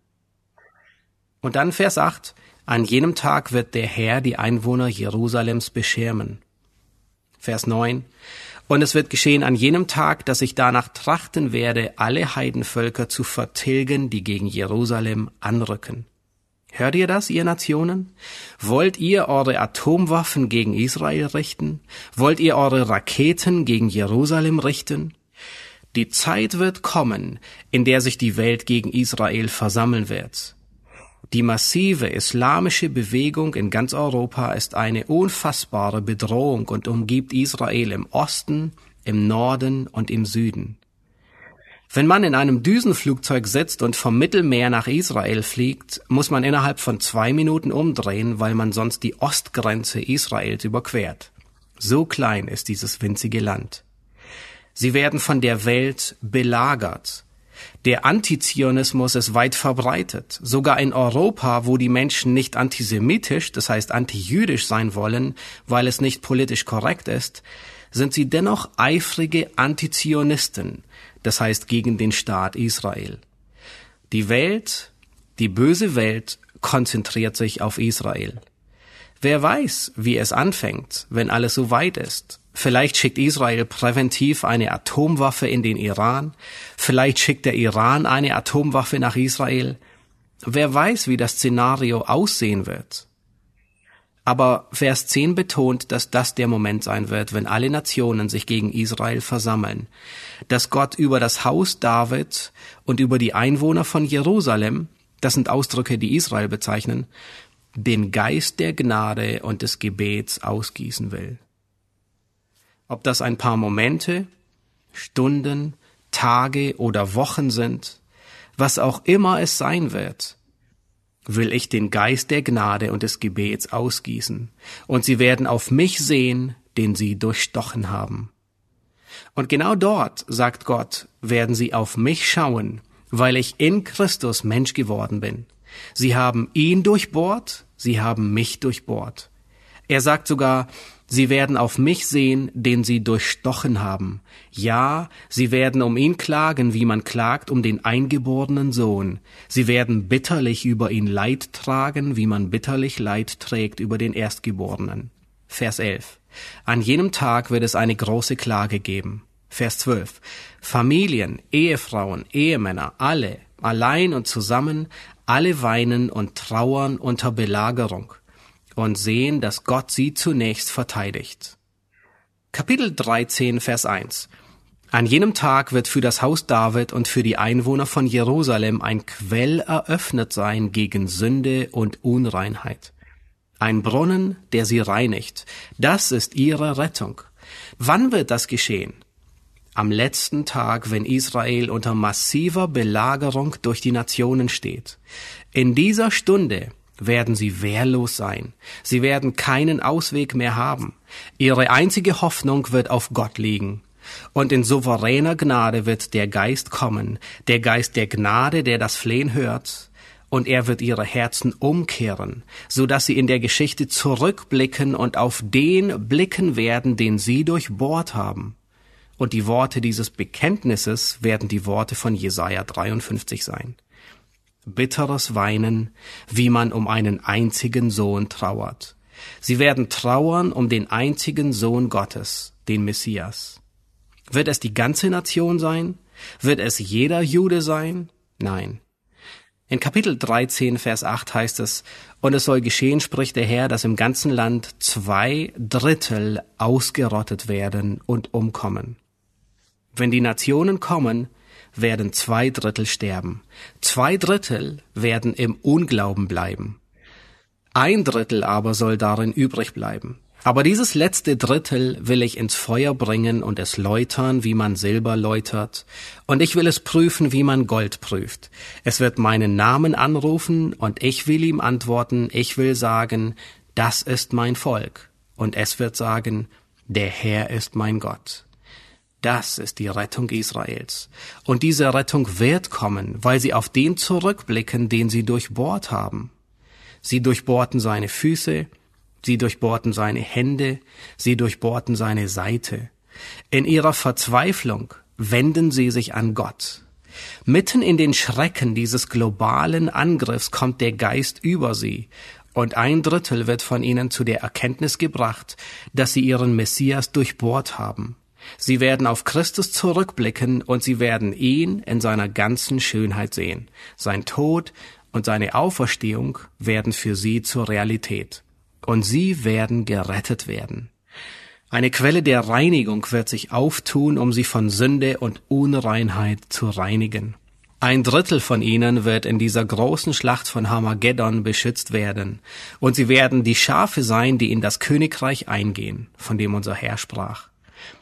Und dann Vers 8, an jenem Tag wird der Herr die Einwohner Jerusalems beschirmen. Vers 9, und es wird geschehen an jenem Tag, dass ich danach trachten werde, alle Heidenvölker zu vertilgen, die gegen Jerusalem anrücken. Hört ihr das, ihr Nationen? Wollt ihr eure Atomwaffen gegen Israel richten? Wollt ihr eure Raketen gegen Jerusalem richten? Die Zeit wird kommen, in der sich die Welt gegen Israel versammeln wird. Die massive islamische Bewegung in ganz Europa ist eine unfassbare Bedrohung und umgibt Israel im Osten, im Norden und im Süden. Wenn man in einem Düsenflugzeug sitzt und vom Mittelmeer nach Israel fliegt, muss man innerhalb von 2 Minuten umdrehen, weil man sonst die Ostgrenze Israels überquert. So klein ist dieses winzige Land. Sie werden von der Welt belagert. Der Antizionismus ist weit verbreitet. Sogar in Europa, wo die Menschen nicht antisemitisch, das heißt antijüdisch sein wollen, weil es nicht politisch korrekt ist, sind sie dennoch eifrige Antizionisten, das heißt gegen den Staat Israel. Die Welt, die böse Welt, konzentriert sich auf Israel. Wer weiß, wie es anfängt, wenn alles so weit ist. Vielleicht schickt Israel präventiv eine Atomwaffe in den Iran. Vielleicht schickt der Iran eine Atomwaffe nach Israel. Wer weiß, wie das Szenario aussehen wird. Aber Vers 10 betont, dass das der Moment sein wird, wenn alle Nationen sich gegen Israel versammeln. Dass Gott über das Haus David und über die Einwohner von Jerusalem, das sind Ausdrücke, die Israel bezeichnen, den Geist der Gnade und des Gebets ausgießen will. Ob das ein paar Momente, Stunden, Tage oder Wochen sind, was auch immer es sein wird, will ich den Geist der Gnade und des Gebets ausgießen, und sie werden auf mich sehen, den sie durchstochen haben. Und genau dort, sagt Gott, werden sie auf mich schauen, weil ich in Christus Mensch geworden bin. Sie haben ihn durchbohrt, sie haben mich durchbohrt. Er sagt sogar, sie werden auf mich sehen, den sie durchstochen haben. Ja, sie werden um ihn klagen, wie man klagt um den eingeborenen Sohn. Sie werden bitterlich über ihn Leid tragen, wie man bitterlich Leid trägt über den Erstgeborenen. Vers 11. An jenem Tag wird es eine große Klage geben. Vers 12. Familien, Ehefrauen, Ehemänner, alle, allein und zusammen, alle weinen und trauern unter Belagerung und sehen, dass Gott sie zunächst verteidigt. Kapitel 13, Vers 1. An jenem Tag wird für das Haus David und für die Einwohner von Jerusalem ein Quell eröffnet sein gegen Sünde und Unreinheit. Ein Brunnen, der sie reinigt. Das ist ihre Rettung. Wann wird das geschehen? Am letzten Tag, wenn Israel unter massiver Belagerung durch die Nationen steht. In dieser Stunde werden sie wehrlos sein. Sie werden keinen Ausweg mehr haben. Ihre einzige Hoffnung wird auf Gott liegen. Und in souveräner Gnade wird der Geist kommen, der Geist der Gnade, der das Flehen hört, und er wird ihre Herzen umkehren, so dass sie in der Geschichte zurückblicken und auf den blicken werden, den sie durchbohrt haben. Und die Worte dieses Bekenntnisses werden die Worte von Jesaja 53 sein. Bitteres Weinen, wie man um einen einzigen Sohn trauert. Sie werden trauern um den einzigen Sohn Gottes, den Messias. Wird es die ganze Nation sein? Wird es jeder Jude sein? Nein. In Kapitel 13, Vers 8 heißt es, und es soll geschehen, spricht der Herr, dass im ganzen Land 2/3 ausgerottet werden und umkommen. Wenn die Nationen kommen, werden 2/3 sterben. 2/3 werden im Unglauben bleiben. 1/3 aber soll darin übrig bleiben. Aber dieses letzte Drittel will ich ins Feuer bringen und es läutern, wie man Silber läutert. Und ich will es prüfen, wie man Gold prüft. Es wird meinen Namen anrufen und ich will ihm antworten. Ich will sagen, das ist mein Volk. Und es wird sagen, der Herr ist mein Gott. Das ist die Rettung Israels. Und diese Rettung wird kommen, weil sie auf den zurückblicken, den sie durchbohrt haben. Sie durchbohrten seine Füße, sie durchbohrten seine Hände, sie durchbohrten seine Seite. In ihrer Verzweiflung wenden sie sich an Gott. Mitten in den Schrecken dieses globalen Angriffs kommt der Geist über sie, und 1/3 wird von ihnen zu der Erkenntnis gebracht, dass sie ihren Messias durchbohrt haben. Sie werden auf Christus zurückblicken und sie werden ihn in seiner ganzen Schönheit sehen. Sein Tod und seine Auferstehung werden für sie zur Realität. Und sie werden gerettet werden. Eine Quelle der Reinigung wird sich auftun, um sie von Sünde und Unreinheit zu reinigen. 1/3 von ihnen wird in dieser großen Schlacht von Harmageddon beschützt werden. Und sie werden die Schafe sein, die in das Königreich eingehen, von dem unser Herr sprach.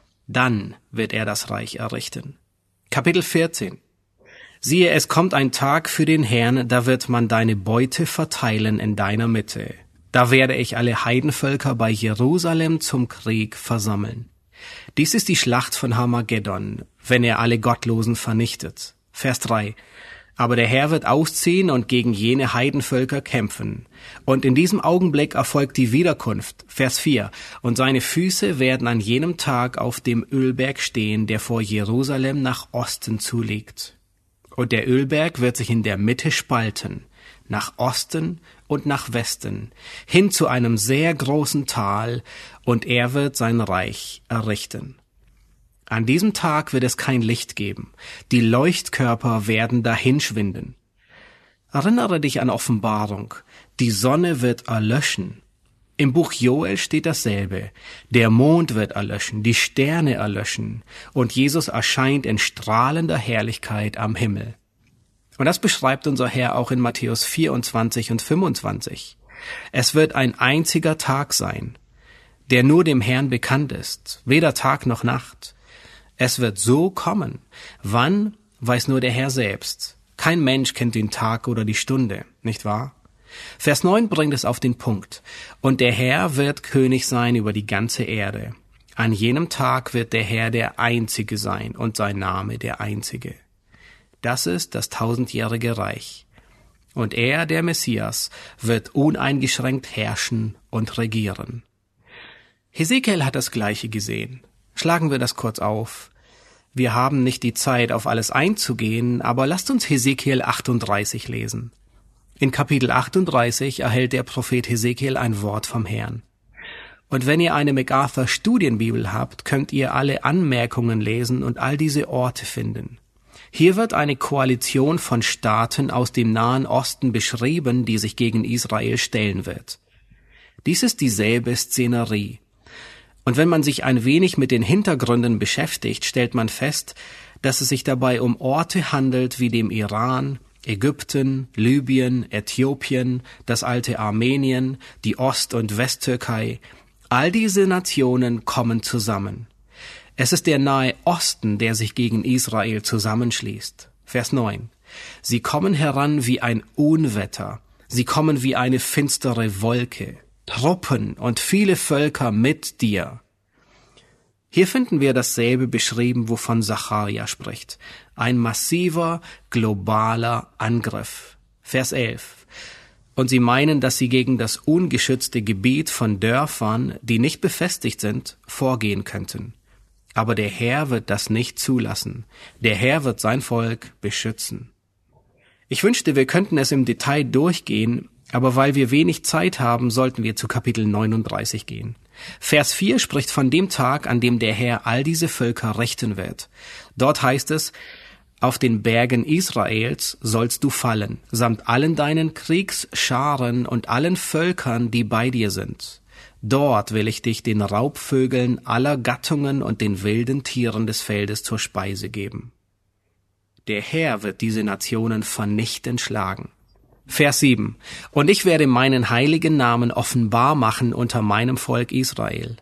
Dann wird er das Reich errichten. Kapitel 14. Siehe, es kommt ein Tag für den Herrn, da wird man deine Beute verteilen in deiner Mitte. Da werde ich alle Heidenvölker bei Jerusalem zum Krieg versammeln. Dies ist die Schlacht von Harmageddon, wenn er alle Gottlosen vernichtet. Vers 3. Aber der Herr wird ausziehen und gegen jene Heidenvölker kämpfen. Und in diesem Augenblick erfolgt die Wiederkunft. Vers 4. Und seine Füße werden an jenem Tag auf dem Ölberg stehen, der vor Jerusalem nach Osten zuliegt. Und der Ölberg wird sich in der Mitte spalten, nach Osten und nach Westen, hin zu einem sehr großen Tal, und er wird sein Reich errichten. An diesem Tag wird es kein Licht geben. Die Leuchtkörper werden dahinschwinden. Erinnere dich an Offenbarung. Die Sonne wird erlöschen. Im Buch Joel steht dasselbe. Der Mond wird erlöschen, die Sterne erlöschen, und Jesus erscheint in strahlender Herrlichkeit am Himmel. Und das beschreibt unser Herr auch in Matthäus 24 und 25. Es wird ein einziger Tag sein, der nur dem Herrn bekannt ist, weder Tag noch Nacht. Es wird so kommen. Wann, weiß nur der Herr selbst. Kein Mensch kennt den Tag oder die Stunde, nicht wahr? Vers 9 bringt es auf den Punkt. Und der Herr wird König sein über die ganze Erde. An jenem Tag wird der Herr der Einzige sein und sein Name der Einzige. Das ist das 1000-jährige Reich. Und er, der Messias, wird uneingeschränkt herrschen und regieren. Hesekiel hat das Gleiche gesehen. Schlagen wir das kurz auf. Wir haben nicht die Zeit, auf alles einzugehen, aber lasst uns Hesekiel 38 lesen. In Kapitel 38 erhält der Prophet Hesekiel ein Wort vom Herrn. Und wenn ihr eine MacArthur Studienbibel habt, könnt ihr alle Anmerkungen lesen und all diese Orte finden. Hier wird eine Koalition von Staaten aus dem Nahen Osten beschrieben, die sich gegen Israel stellen wird. Dies ist dieselbe Szenerie. Und wenn man sich ein wenig mit den Hintergründen beschäftigt, stellt man fest, dass es sich dabei um Orte handelt wie dem Iran, Ägypten, Libyen, Äthiopien, das alte Armenien, die Ost- und Westtürkei. All diese Nationen kommen zusammen. Es ist der Nahe Osten, der sich gegen Israel zusammenschließt. Vers 9. Sie kommen heran wie ein Unwetter. Sie kommen wie eine finstere Wolke. Truppen und viele Völker mit dir. Hier finden wir dasselbe beschrieben, wovon Sacharja spricht. Ein massiver, globaler Angriff. Vers 11. Und sie meinen, dass sie gegen das ungeschützte Gebiet von Dörfern, die nicht befestigt sind, vorgehen könnten. Aber der Herr wird das nicht zulassen. Der Herr wird sein Volk beschützen. Ich wünschte, wir könnten es im Detail durchgehen, aber weil wir wenig Zeit haben, sollten wir zu Kapitel 39 gehen. Vers 4 spricht von dem Tag, an dem der Herr all diese Völker richten wird. Dort heißt es, auf den Bergen Israels sollst du fallen, samt allen deinen Kriegsscharen und allen Völkern, die bei dir sind. Dort will ich dich den Raubvögeln aller Gattungen und den wilden Tieren des Feldes zur Speise geben. Der Herr wird diese Nationen vernichtend schlagen. Vers 7. Und ich werde meinen heiligen Namen offenbar machen unter meinem Volk Israel.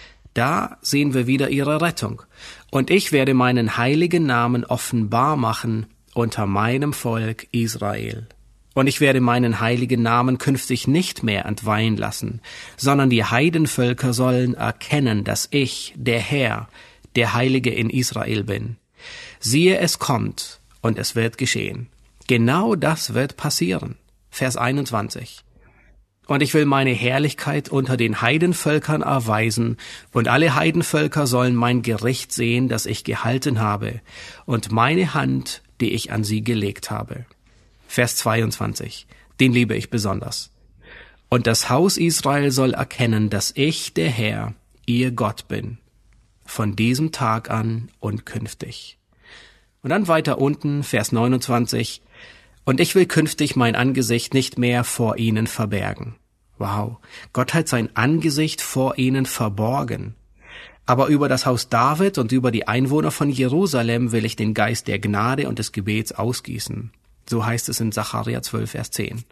Da sehen wir wieder ihre Rettung. Und ich werde meinen heiligen Namen offenbar machen unter meinem Volk Israel. Und ich werde meinen heiligen Namen künftig nicht mehr entweihen lassen, sondern die Heidenvölker sollen erkennen, dass ich, der Herr, der Heilige in Israel bin. Siehe, es kommt, und es wird geschehen. Genau das wird passieren. Vers 21. Und ich will meine Herrlichkeit unter den Heidenvölkern erweisen, und alle Heidenvölker sollen mein Gericht sehen, das ich gehalten habe, und meine Hand, die ich an sie gelegt habe. Vers 22. Den liebe ich besonders. Und das Haus Israel soll erkennen, dass ich, der Herr, ihr Gott bin, von diesem Tag an und künftig. Und dann weiter unten, Vers 29. Und ich will künftig mein Angesicht nicht mehr vor ihnen verbergen. Wow, Gott hat sein Angesicht vor ihnen verborgen. Aber über das Haus David und über die Einwohner von Jerusalem will ich den Geist der Gnade und des Gebets ausgießen. So heißt es in Sacharja 12, Vers 10.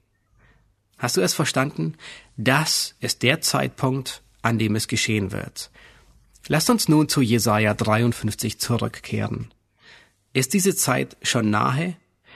Hast du es verstanden? Das ist der Zeitpunkt, an dem es geschehen wird. Lasst uns nun zu Jesaja 53 zurückkehren. Ist diese Zeit schon nahe?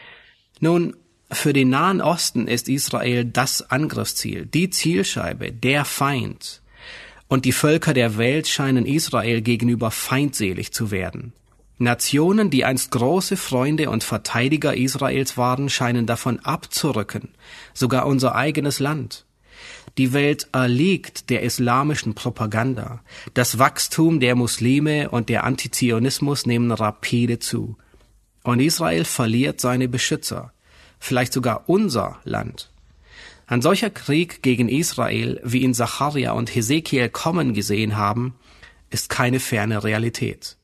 Nun, für den Nahen Osten ist Israel das Angriffsziel, die Zielscheibe, der Feind. Und die Völker der Welt scheinen Israel gegenüber feindselig zu werden. Nationen, die einst große Freunde und Verteidiger Israels waren, scheinen davon abzurücken, sogar unser eigenes Land. Die Welt erliegt der islamischen Propaganda. Das Wachstum der Muslime und der Antizionismus nehmen rapide zu. Und Israel verliert seine Beschützer, vielleicht sogar unser Land. Ein solcher Krieg gegen Israel, wie ihn Sacharja und Hesekiel kommen gesehen haben, ist keine ferne Realität.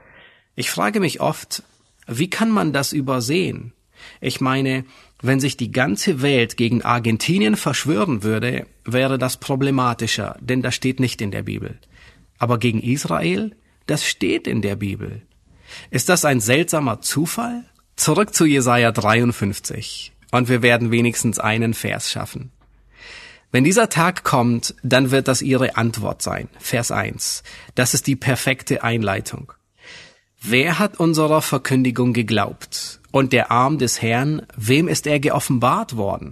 Ich frage mich oft, wie kann man das übersehen? Ich meine, wenn sich die ganze Welt gegen Argentinien verschwören würde, wäre das problematischer, denn das steht nicht in der Bibel. Aber gegen Israel, das steht in der Bibel. Ist das ein seltsamer Zufall? Zurück zu Jesaja 53. Und wir werden wenigstens einen Vers schaffen. Wenn dieser Tag kommt, dann wird das ihre Antwort sein. Vers 1. Das ist die perfekte Einleitung. Wer hat unserer Verkündigung geglaubt? Und der Arm des Herrn, wem ist er geoffenbart worden?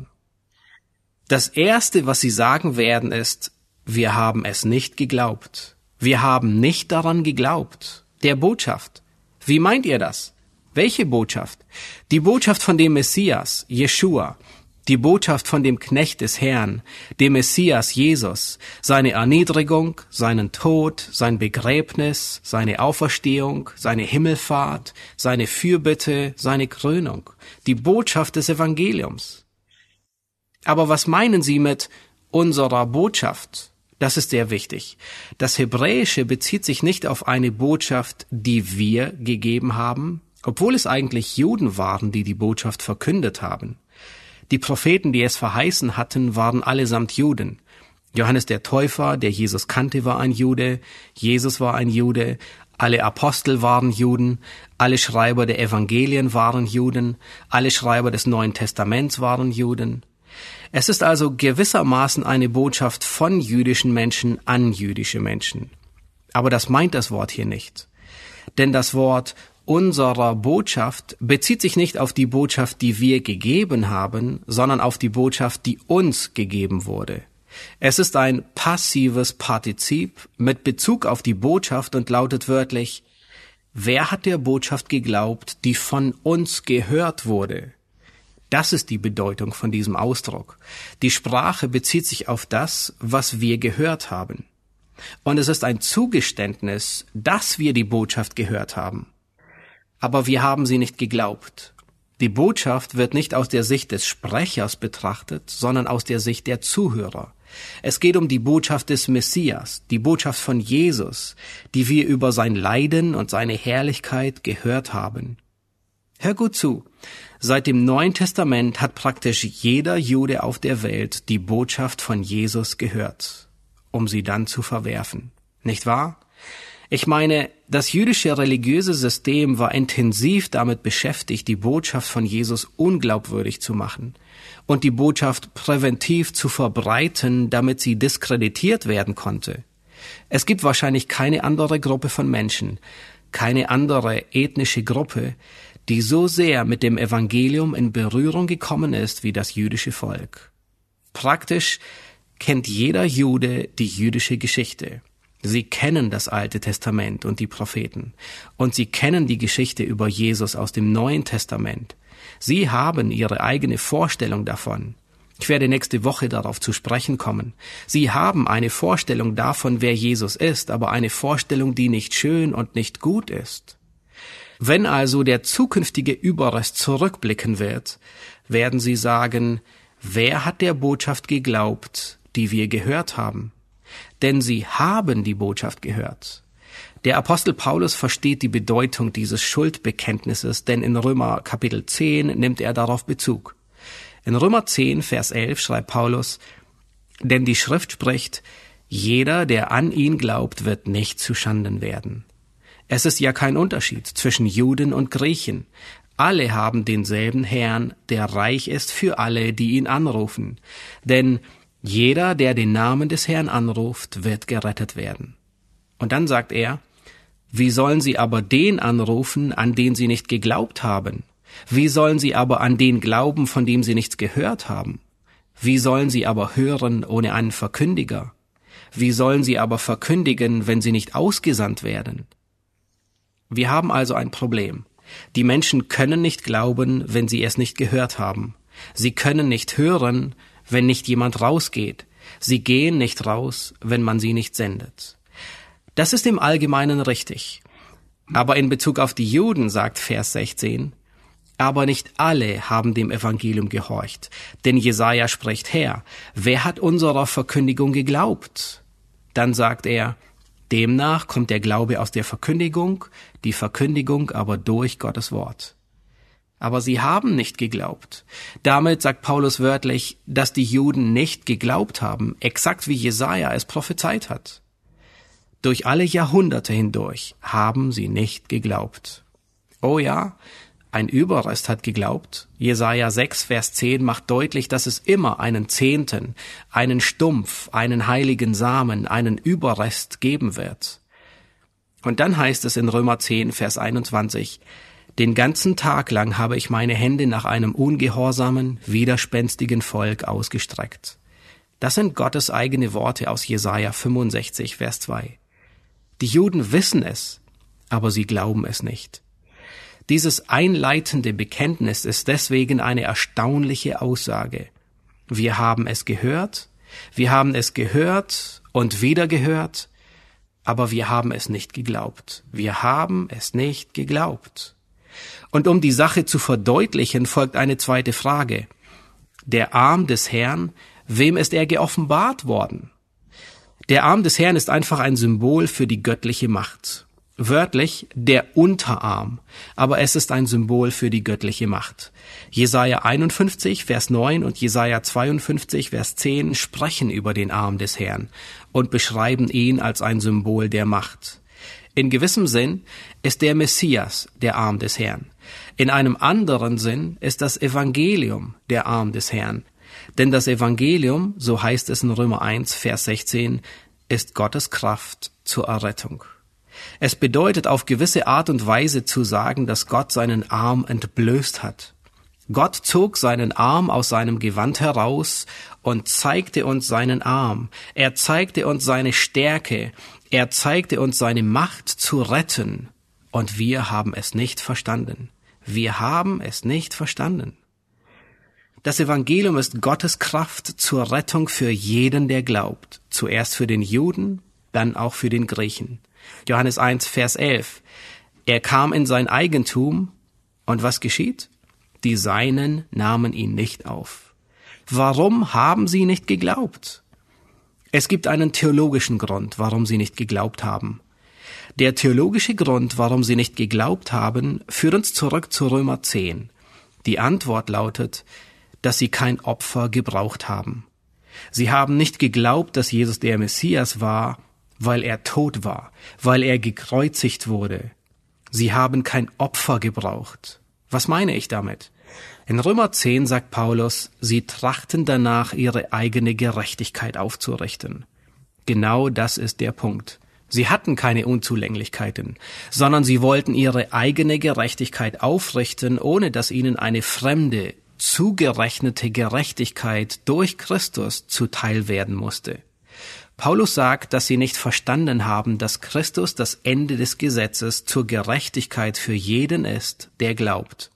Das Erste, was sie sagen werden, ist, wir haben es nicht geglaubt. Wir haben nicht daran geglaubt. Der Botschaft. Wie meint ihr das? Welche Botschaft? Die Botschaft von dem Messias, Jeschua. Die Botschaft von dem Knecht des Herrn, dem Messias Jesus, seine Erniedrigung, seinen Tod, sein Begräbnis, seine Auferstehung, seine Himmelfahrt, seine Fürbitte, seine Krönung, die Botschaft des Evangeliums. Aber was meinen Sie mit unserer Botschaft? Das ist sehr wichtig. Das Hebräische bezieht sich nicht auf eine Botschaft, die wir gegeben haben, obwohl es eigentlich Juden waren, die die Botschaft verkündet haben. Die Propheten, die es verheißen hatten, waren allesamt Juden. Johannes der Täufer, der Jesus kannte, war ein Jude. Jesus war ein Jude. Alle Apostel waren Juden. Alle Schreiber der Evangelien waren Juden. Alle Schreiber des Neuen Testaments waren Juden. Es ist also gewissermaßen eine Botschaft von jüdischen Menschen an jüdische Menschen. Aber das meint das Wort hier nicht. Denn das Wort unserer Botschaft bezieht sich nicht auf die Botschaft, die wir gegeben haben, sondern auf die Botschaft, die uns gegeben wurde. Es ist ein passives Partizip mit Bezug auf die Botschaft und lautet wörtlich, wer hat der Botschaft geglaubt, die von uns gehört wurde? Das ist die Bedeutung von diesem Ausdruck. Die Sprache bezieht sich auf das, was wir gehört haben. Und es ist ein Zugeständnis, dass wir die Botschaft gehört haben. Aber wir haben sie nicht geglaubt. Die Botschaft wird nicht aus der Sicht des Sprechers betrachtet, sondern aus der Sicht der Zuhörer. Es geht um die Botschaft des Messias, die Botschaft von Jesus, die wir über sein Leiden und seine Herrlichkeit gehört haben. Hör gut zu. Seit dem Neuen Testament hat praktisch jeder Jude auf der Welt die Botschaft von Jesus gehört, um sie dann zu verwerfen. Nicht wahr? Ich meine, das jüdische religiöse System war intensiv damit beschäftigt, die Botschaft von Jesus unglaubwürdig zu machen und die Botschaft präventiv zu verbreiten, damit sie diskreditiert werden konnte. Es gibt wahrscheinlich keine andere Gruppe von Menschen, keine andere ethnische Gruppe, die so sehr mit dem Evangelium in Berührung gekommen ist wie das jüdische Volk. Praktisch kennt jeder Jude die jüdische Geschichte. Sie kennen das Alte Testament und die Propheten. Und sie kennen die Geschichte über Jesus aus dem Neuen Testament. Sie haben ihre eigene Vorstellung davon. Ich werde nächste Woche darauf zu sprechen kommen. Sie haben eine Vorstellung davon, wer Jesus ist, aber eine Vorstellung, die nicht schön und nicht gut ist. Wenn also der zukünftige Überrest zurückblicken wird, werden sie sagen, wer hat der Botschaft geglaubt, die wir gehört haben? Denn sie haben die Botschaft gehört. Der Apostel Paulus versteht die Bedeutung dieses Schuldbekenntnisses, denn in Römer Kapitel 10 nimmt er darauf Bezug. In Römer 10, Vers 11 schreibt Paulus, denn die Schrift spricht, jeder, der an ihn glaubt, wird nicht zuschanden werden. Es ist ja kein Unterschied zwischen Juden und Griechen. Alle haben denselben Herrn, der reich ist für alle, die ihn anrufen. Denn jeder, der den Namen des Herrn anruft, wird gerettet werden. Und dann sagt er, wie sollen sie aber den anrufen, an den sie nicht geglaubt haben? Wie sollen sie aber an den glauben, von dem sie nichts gehört haben? Wie sollen sie aber hören ohne einen Verkündiger? Wie sollen sie aber verkündigen, wenn sie nicht ausgesandt werden? Wir haben also ein Problem. Die Menschen können nicht glauben, wenn sie es nicht gehört haben. Sie können nicht hören, wenn nicht jemand rausgeht. Sie gehen nicht raus, wenn man sie nicht sendet. Das ist im Allgemeinen richtig. Aber in Bezug auf die Juden sagt Vers 16, aber nicht alle haben dem Evangelium gehorcht. Denn Jesaja spricht her, wer hat unserer Verkündigung geglaubt? Dann sagt er, demnach kommt der Glaube aus der Verkündigung, die Verkündigung aber durch Gottes Wort. Aber sie haben nicht geglaubt. Damit sagt Paulus wörtlich, dass die Juden nicht geglaubt haben, exakt wie Jesaja es prophezeit hat. Durch alle Jahrhunderte hindurch haben sie nicht geglaubt. Oh ja, Ein Überrest hat geglaubt. Jesaja 6, Vers 10 macht deutlich, dass es immer einen Zehnten, einen Stumpf, einen heiligen Samen, einen Überrest geben wird. Und dann heißt es in Römer 10, Vers 21, den ganzen Tag lang habe ich meine Hände nach einem ungehorsamen, widerspenstigen Volk ausgestreckt. Das sind Gottes eigene Worte aus Jesaja 65, Vers 2. Die Juden wissen es, aber sie glauben es nicht. Dieses einleitende Bekenntnis ist deswegen eine erstaunliche Aussage. Wir haben es gehört und wieder gehört, aber wir haben es nicht geglaubt. Wir haben es nicht geglaubt. Und um die Sache zu verdeutlichen, folgt eine zweite Frage. Der Arm des Herrn, wem ist er geoffenbart worden? Der Arm des Herrn ist einfach ein Symbol für die göttliche Macht. Wörtlich der Unterarm, aber es ist ein Symbol für die göttliche Macht. Jesaja 51, Vers 9 und Jesaja 52, Vers 10 sprechen über den Arm des Herrn und beschreiben ihn als ein Symbol der Macht. In gewissem Sinn ist der Messias der Arm des Herrn. In einem anderen Sinn ist das Evangelium der Arm des Herrn. Denn das Evangelium, so heißt es in Römer 1, Vers 16, ist Gottes Kraft zur Errettung. Es bedeutet auf gewisse Art und Weise zu sagen, dass Gott seinen Arm entblößt hat. Gott zog seinen Arm aus seinem Gewand heraus und zeigte uns seinen Arm. Er zeigte uns seine Stärke. Er zeigte uns seine Macht zu retten. Und wir haben es nicht verstanden. Wir haben es nicht verstanden. Das Evangelium ist Gottes Kraft zur Rettung für jeden, der glaubt. Zuerst für den Juden, dann auch für den Griechen. Johannes 1, Vers 11. Er kam in sein Eigentum, und was geschieht? Die Seinen nahmen ihn nicht auf. Warum haben sie nicht geglaubt? Es gibt einen theologischen Grund, warum sie nicht geglaubt haben. Der theologische Grund, warum sie nicht geglaubt haben, führt uns zurück zu Römer 10. Die Antwort lautet, dass sie kein Opfer gebraucht haben. Sie haben nicht geglaubt, dass Jesus der Messias war, weil er tot war, weil er gekreuzigt wurde. Sie haben kein Opfer gebraucht. Was meine ich damit? In Römer 10 sagt Paulus, sie trachten danach, ihre eigene Gerechtigkeit aufzurichten. Genau das ist der Punkt. Sie hatten keine Unzulänglichkeiten, sondern sie wollten ihre eigene Gerechtigkeit aufrichten, ohne dass ihnen eine fremde, zugerechnete Gerechtigkeit durch Christus zuteil werden musste. Paulus sagt, dass sie nicht verstanden haben, dass Christus das Ende des Gesetzes zur Gerechtigkeit für jeden ist, der glaubt.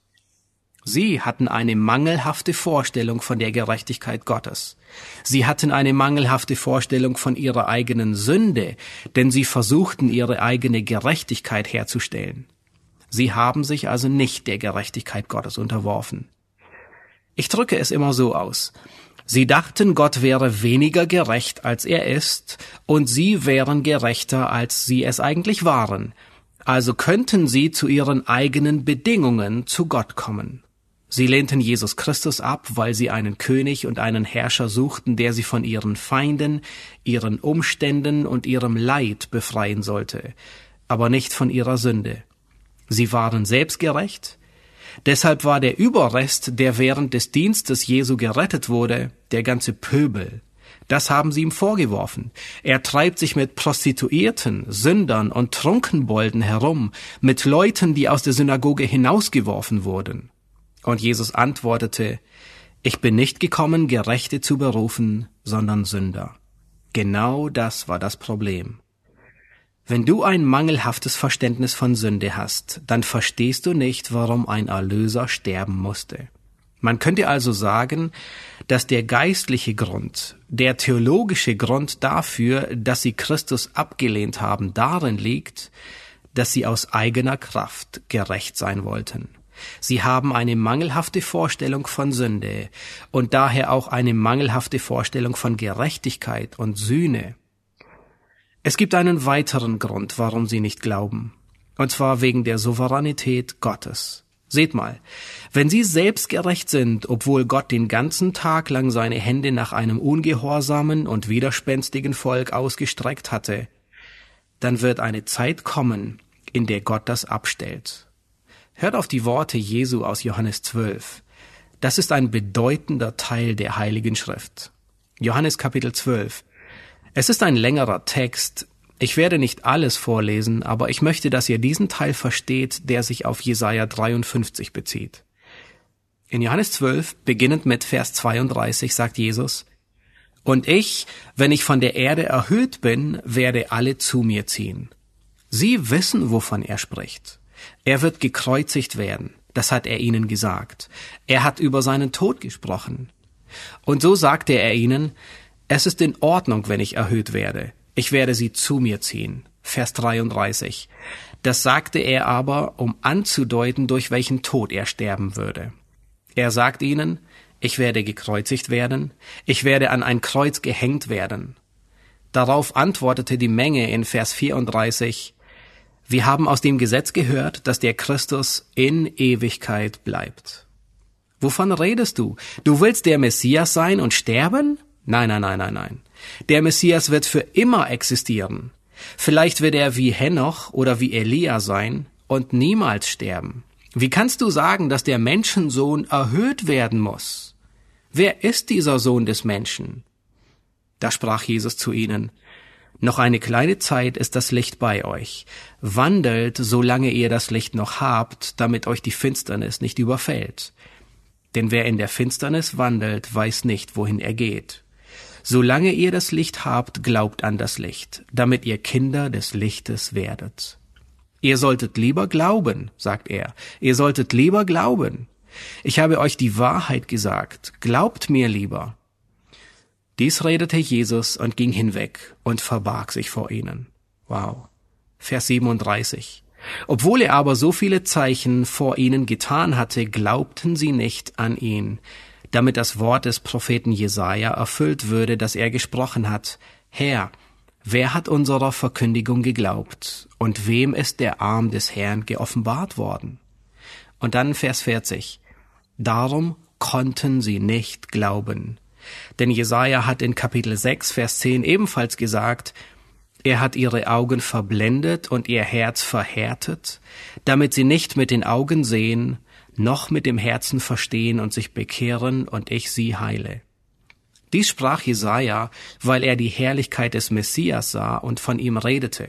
Sie hatten eine mangelhafte Vorstellung von der Gerechtigkeit Gottes. Sie hatten eine mangelhafte Vorstellung von ihrer eigenen Sünde, denn sie versuchten, ihre eigene Gerechtigkeit herzustellen. Sie haben sich also nicht der Gerechtigkeit Gottes unterworfen. Ich drücke es immer so aus. Sie dachten, Gott wäre weniger gerecht, als er ist, und sie wären gerechter, als sie es eigentlich waren. Also könnten sie zu ihren eigenen Bedingungen zu Gott kommen. Sie lehnten Jesus Christus ab, weil sie einen König und einen Herrscher suchten, der sie von ihren Feinden, ihren Umständen und ihrem Leid befreien sollte, aber nicht von ihrer Sünde. Sie waren selbstgerecht. Deshalb war der Überrest, der während des Dienstes Jesu gerettet wurde, der ganze Pöbel. Das haben sie ihm vorgeworfen. Er treibt sich mit Prostituierten, Sündern und Trunkenbolden herum, mit Leuten, die aus der Synagoge hinausgeworfen wurden. Und Jesus antwortete, ich bin nicht gekommen, Gerechte zu berufen, sondern Sünder. Genau das war das Problem. Wenn du ein mangelhaftes Verständnis von Sünde hast, dann verstehst du nicht, warum ein Erlöser sterben musste. Man könnte also sagen, dass der geistliche Grund, der theologische Grund dafür, dass sie Christus abgelehnt haben, darin liegt, dass sie aus eigener Kraft gerecht sein wollten. Sie haben eine mangelhafte Vorstellung von Sünde und daher auch eine mangelhafte Vorstellung von Gerechtigkeit und Sühne. Es gibt einen weiteren Grund, warum sie nicht glauben, und zwar wegen der Souveränität Gottes. Seht mal, wenn sie selbstgerecht sind, obwohl Gott den ganzen Tag lang seine Hände nach einem ungehorsamen und widerspenstigen Volk ausgestreckt hatte, dann wird eine Zeit kommen, in der Gott das abstellt. Hört auf die Worte Jesu aus Johannes 12. Das ist ein bedeutender Teil der Heiligen Schrift. Johannes Kapitel 12. Es ist ein längerer Text. Ich werde nicht alles vorlesen, aber ich möchte, dass ihr diesen Teil versteht, der sich auf Jesaja 53 bezieht. In Johannes 12, beginnend mit Vers 32, sagt Jesus: Und ich, wenn ich von der Erde erhöht bin, werde alle zu mir ziehen. Sie wissen, wovon er spricht. Er wird gekreuzigt werden. Das hat er ihnen gesagt. Er hat über seinen Tod gesprochen. Und so sagte er ihnen: Es ist in Ordnung, wenn ich erhöht werde. Ich werde sie zu mir ziehen. Vers 33. Das sagte er aber, um anzudeuten, durch welchen Tod er sterben würde. Er sagt ihnen: Ich werde gekreuzigt werden. Ich werde an ein Kreuz gehängt werden. Darauf antwortete die Menge in Vers 34: Wir haben aus dem Gesetz gehört, dass der Christus in Ewigkeit bleibt. Wovon redest du? Du willst der Messias sein und sterben? Nein. Der Messias wird für immer existieren. Vielleicht wird er wie Henoch oder wie Elia sein und niemals sterben. Wie kannst du sagen, dass der Menschensohn erhöht werden muss? Wer ist dieser Sohn des Menschen? Da sprach Jesus zu ihnen: Noch eine kleine Zeit ist das Licht bei euch. Wandelt, solange ihr das Licht noch habt, damit euch die Finsternis nicht überfällt. Denn wer in der Finsternis wandelt, weiß nicht, wohin er geht. Solange ihr das Licht habt, glaubt an das Licht, damit ihr Kinder des Lichtes werdet. Ihr solltet lieber glauben, sagt er. Ihr solltet lieber glauben. Ich habe euch die Wahrheit gesagt. Glaubt mir lieber. Dies redete Jesus und ging hinweg und verbarg sich vor ihnen. Wow. Vers 37. Obwohl er aber so viele Zeichen vor ihnen getan hatte, glaubten sie nicht an ihn, damit das Wort des Propheten Jesaja erfüllt würde, das er gesprochen hat: Herr, wer hat unserer Verkündigung geglaubt? Und wem ist der Arm des Herrn geoffenbart worden? Und dann Vers 40. Darum konnten sie nicht glauben. Denn Jesaja hat in Kapitel 6, Vers 10 ebenfalls gesagt: Er hat ihre Augen verblendet und ihr Herz verhärtet, damit sie nicht mit den Augen sehen, noch mit dem Herzen verstehen und sich bekehren und ich sie heile. Dies sprach Jesaja, weil er die Herrlichkeit des Messias sah und von ihm redete.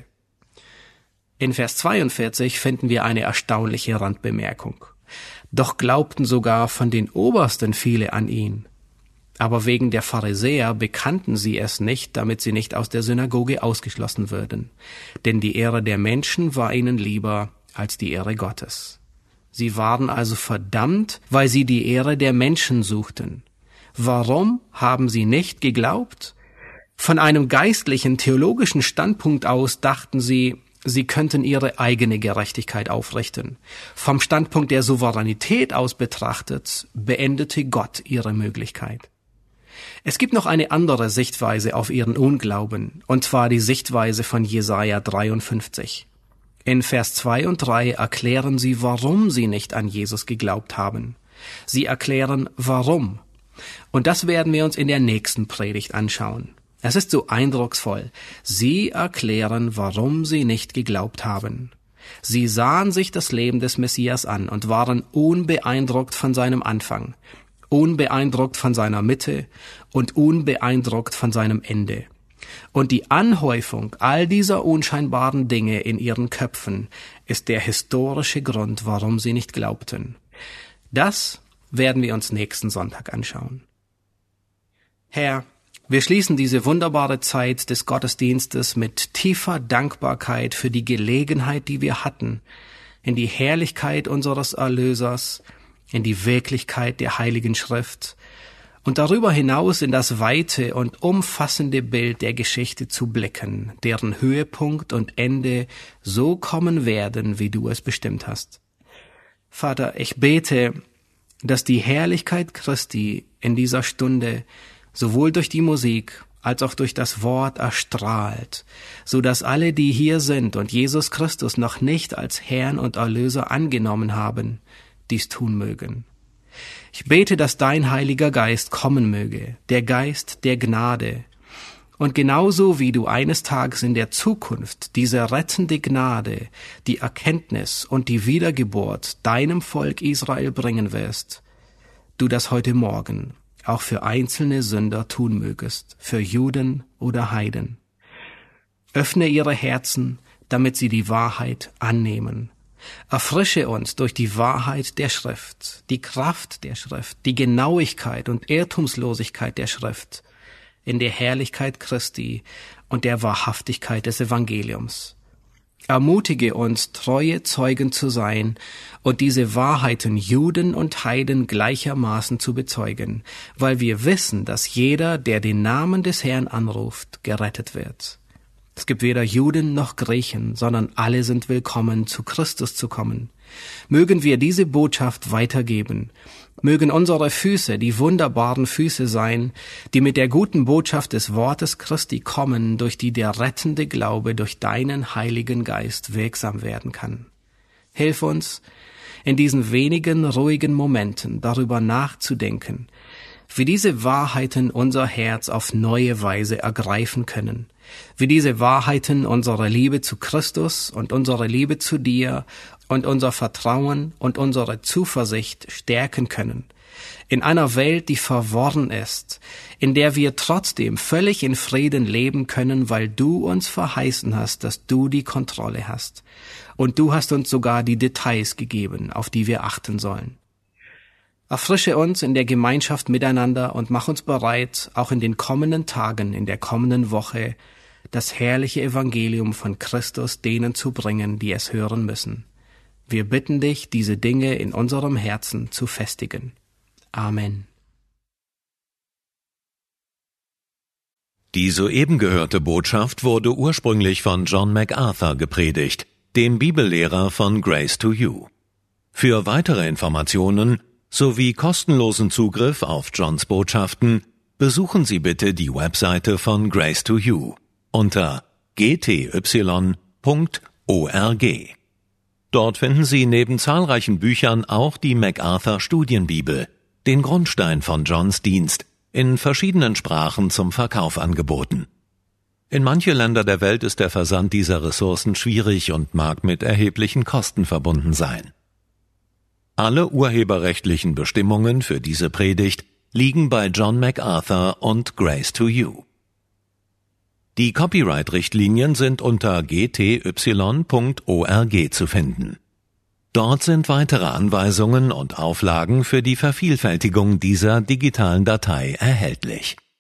In Vers 42 finden wir eine erstaunliche Randbemerkung. Doch glaubten sogar von den Obersten viele an ihn. Aber wegen der Pharisäer bekannten sie es nicht, damit sie nicht aus der Synagoge ausgeschlossen würden. Denn die Ehre der Menschen war ihnen lieber als die Ehre Gottes. Sie waren also verdammt, weil sie die Ehre der Menschen suchten. Warum haben sie nicht geglaubt? Von einem geistlichen, theologischen Standpunkt aus dachten sie, sie könnten ihre eigene Gerechtigkeit aufrichten. Vom Standpunkt der Souveränität aus betrachtet, beendete Gott ihre Möglichkeit. Es gibt noch eine andere Sichtweise auf ihren Unglauben, und zwar die Sichtweise von Jesaja 53. In Vers 2 und 3 erklären sie, warum sie nicht an Jesus geglaubt haben. Sie erklären, warum. Und das werden wir uns in der nächsten Predigt anschauen. Es ist so eindrucksvoll. Sie erklären, warum sie nicht geglaubt haben. Sie sahen sich das Leben des Messias an und waren unbeeindruckt von seinem Anfang, unbeeindruckt von seiner Mitte und unbeeindruckt von seinem Ende. Und die Anhäufung all dieser unscheinbaren Dinge in ihren Köpfen ist der historische Grund, warum sie nicht glaubten. Das werden wir uns nächsten Sonntag anschauen. Herr, wir schließen diese wunderbare Zeit des Gottesdienstes mit tiefer Dankbarkeit für die Gelegenheit, die wir hatten, in die Herrlichkeit unseres Erlösers, in die Wirklichkeit der Heiligen Schrift und darüber hinaus in das weite und umfassende Bild der Geschichte zu blicken, deren Höhepunkt und Ende so kommen werden, wie du es bestimmt hast. Vater, ich bete, dass die Herrlichkeit Christi in dieser Stunde sowohl durch die Musik als auch durch das Wort erstrahlt, so dass alle, die hier sind und Jesus Christus noch nicht als Herrn und Erlöser angenommen haben, dies tun mögen. Ich bete, dass dein Heiliger Geist kommen möge, der Geist der Gnade, Und genauso wie du eines Tages in der Zukunft diese rettende Gnade, die Erkenntnis und die Wiedergeburt deinem Volk Israel bringen wirst, du das heute Morgen auch für einzelne Sünder tun mögest, für Juden oder Heiden. Öffne ihre Herzen, damit sie die Wahrheit annehmen. Erfrische uns durch die Wahrheit der Schrift, die Kraft der Schrift, die Genauigkeit und Irrtumslosigkeit der Schrift, in der Herrlichkeit Christi und der Wahrhaftigkeit des Evangeliums. Ermutige uns, treue Zeugen zu sein und diese Wahrheiten Juden und Heiden gleichermaßen zu bezeugen, weil wir wissen, dass jeder, der den Namen des Herrn anruft, gerettet wird. Es gibt weder Juden noch Griechen, sondern alle sind willkommen, zu Christus zu kommen. Mögen wir diese Botschaft weitergeben. Mögen unsere Füße die wunderbaren Füße sein, die mit der guten Botschaft des Wortes Christi kommen, durch die der rettende Glaube durch deinen Heiligen Geist wirksam werden kann. Hilf uns, in diesen wenigen ruhigen Momenten darüber nachzudenken, wie diese Wahrheiten unser Herz auf neue Weise ergreifen können, wie diese Wahrheiten unsere Liebe zu Christus und unsere Liebe zu dir und unser Vertrauen und unsere Zuversicht stärken können. In einer Welt, die verworren ist, in der wir trotzdem völlig in Frieden leben können, weil du uns verheißen hast, dass du die Kontrolle hast. Und du hast uns sogar die Details gegeben, auf die wir achten sollen. Erfrische uns in der Gemeinschaft miteinander und mach uns bereit, auch in den kommenden Tagen, in der kommenden Woche, das herrliche Evangelium von Christus denen zu bringen, die es hören müssen. Wir bitten dich, diese Dinge in unserem Herzen zu festigen. Amen. Die soeben gehörte Botschaft wurde ursprünglich von John MacArthur gepredigt, dem Bibellehrer von Grace to You. Für weitere Informationen sowie kostenlosen Zugriff auf Johns Botschaften besuchen Sie bitte die Webseite von Grace to You unter gty.org. Dort finden Sie neben zahlreichen Büchern auch die MacArthur Studienbibel, den Grundstein von Johns Dienst, in verschiedenen Sprachen zum Verkauf angeboten. In manche Länder der Welt ist der Versand dieser Ressourcen schwierig und mag mit erheblichen Kosten verbunden sein. Alle urheberrechtlichen Bestimmungen für diese Predigt liegen bei John MacArthur und Grace to You. Die Copyright-Richtlinien sind unter gty.org zu finden. Dort sind weitere Anweisungen und Auflagen für die Vervielfältigung dieser digitalen Datei erhältlich.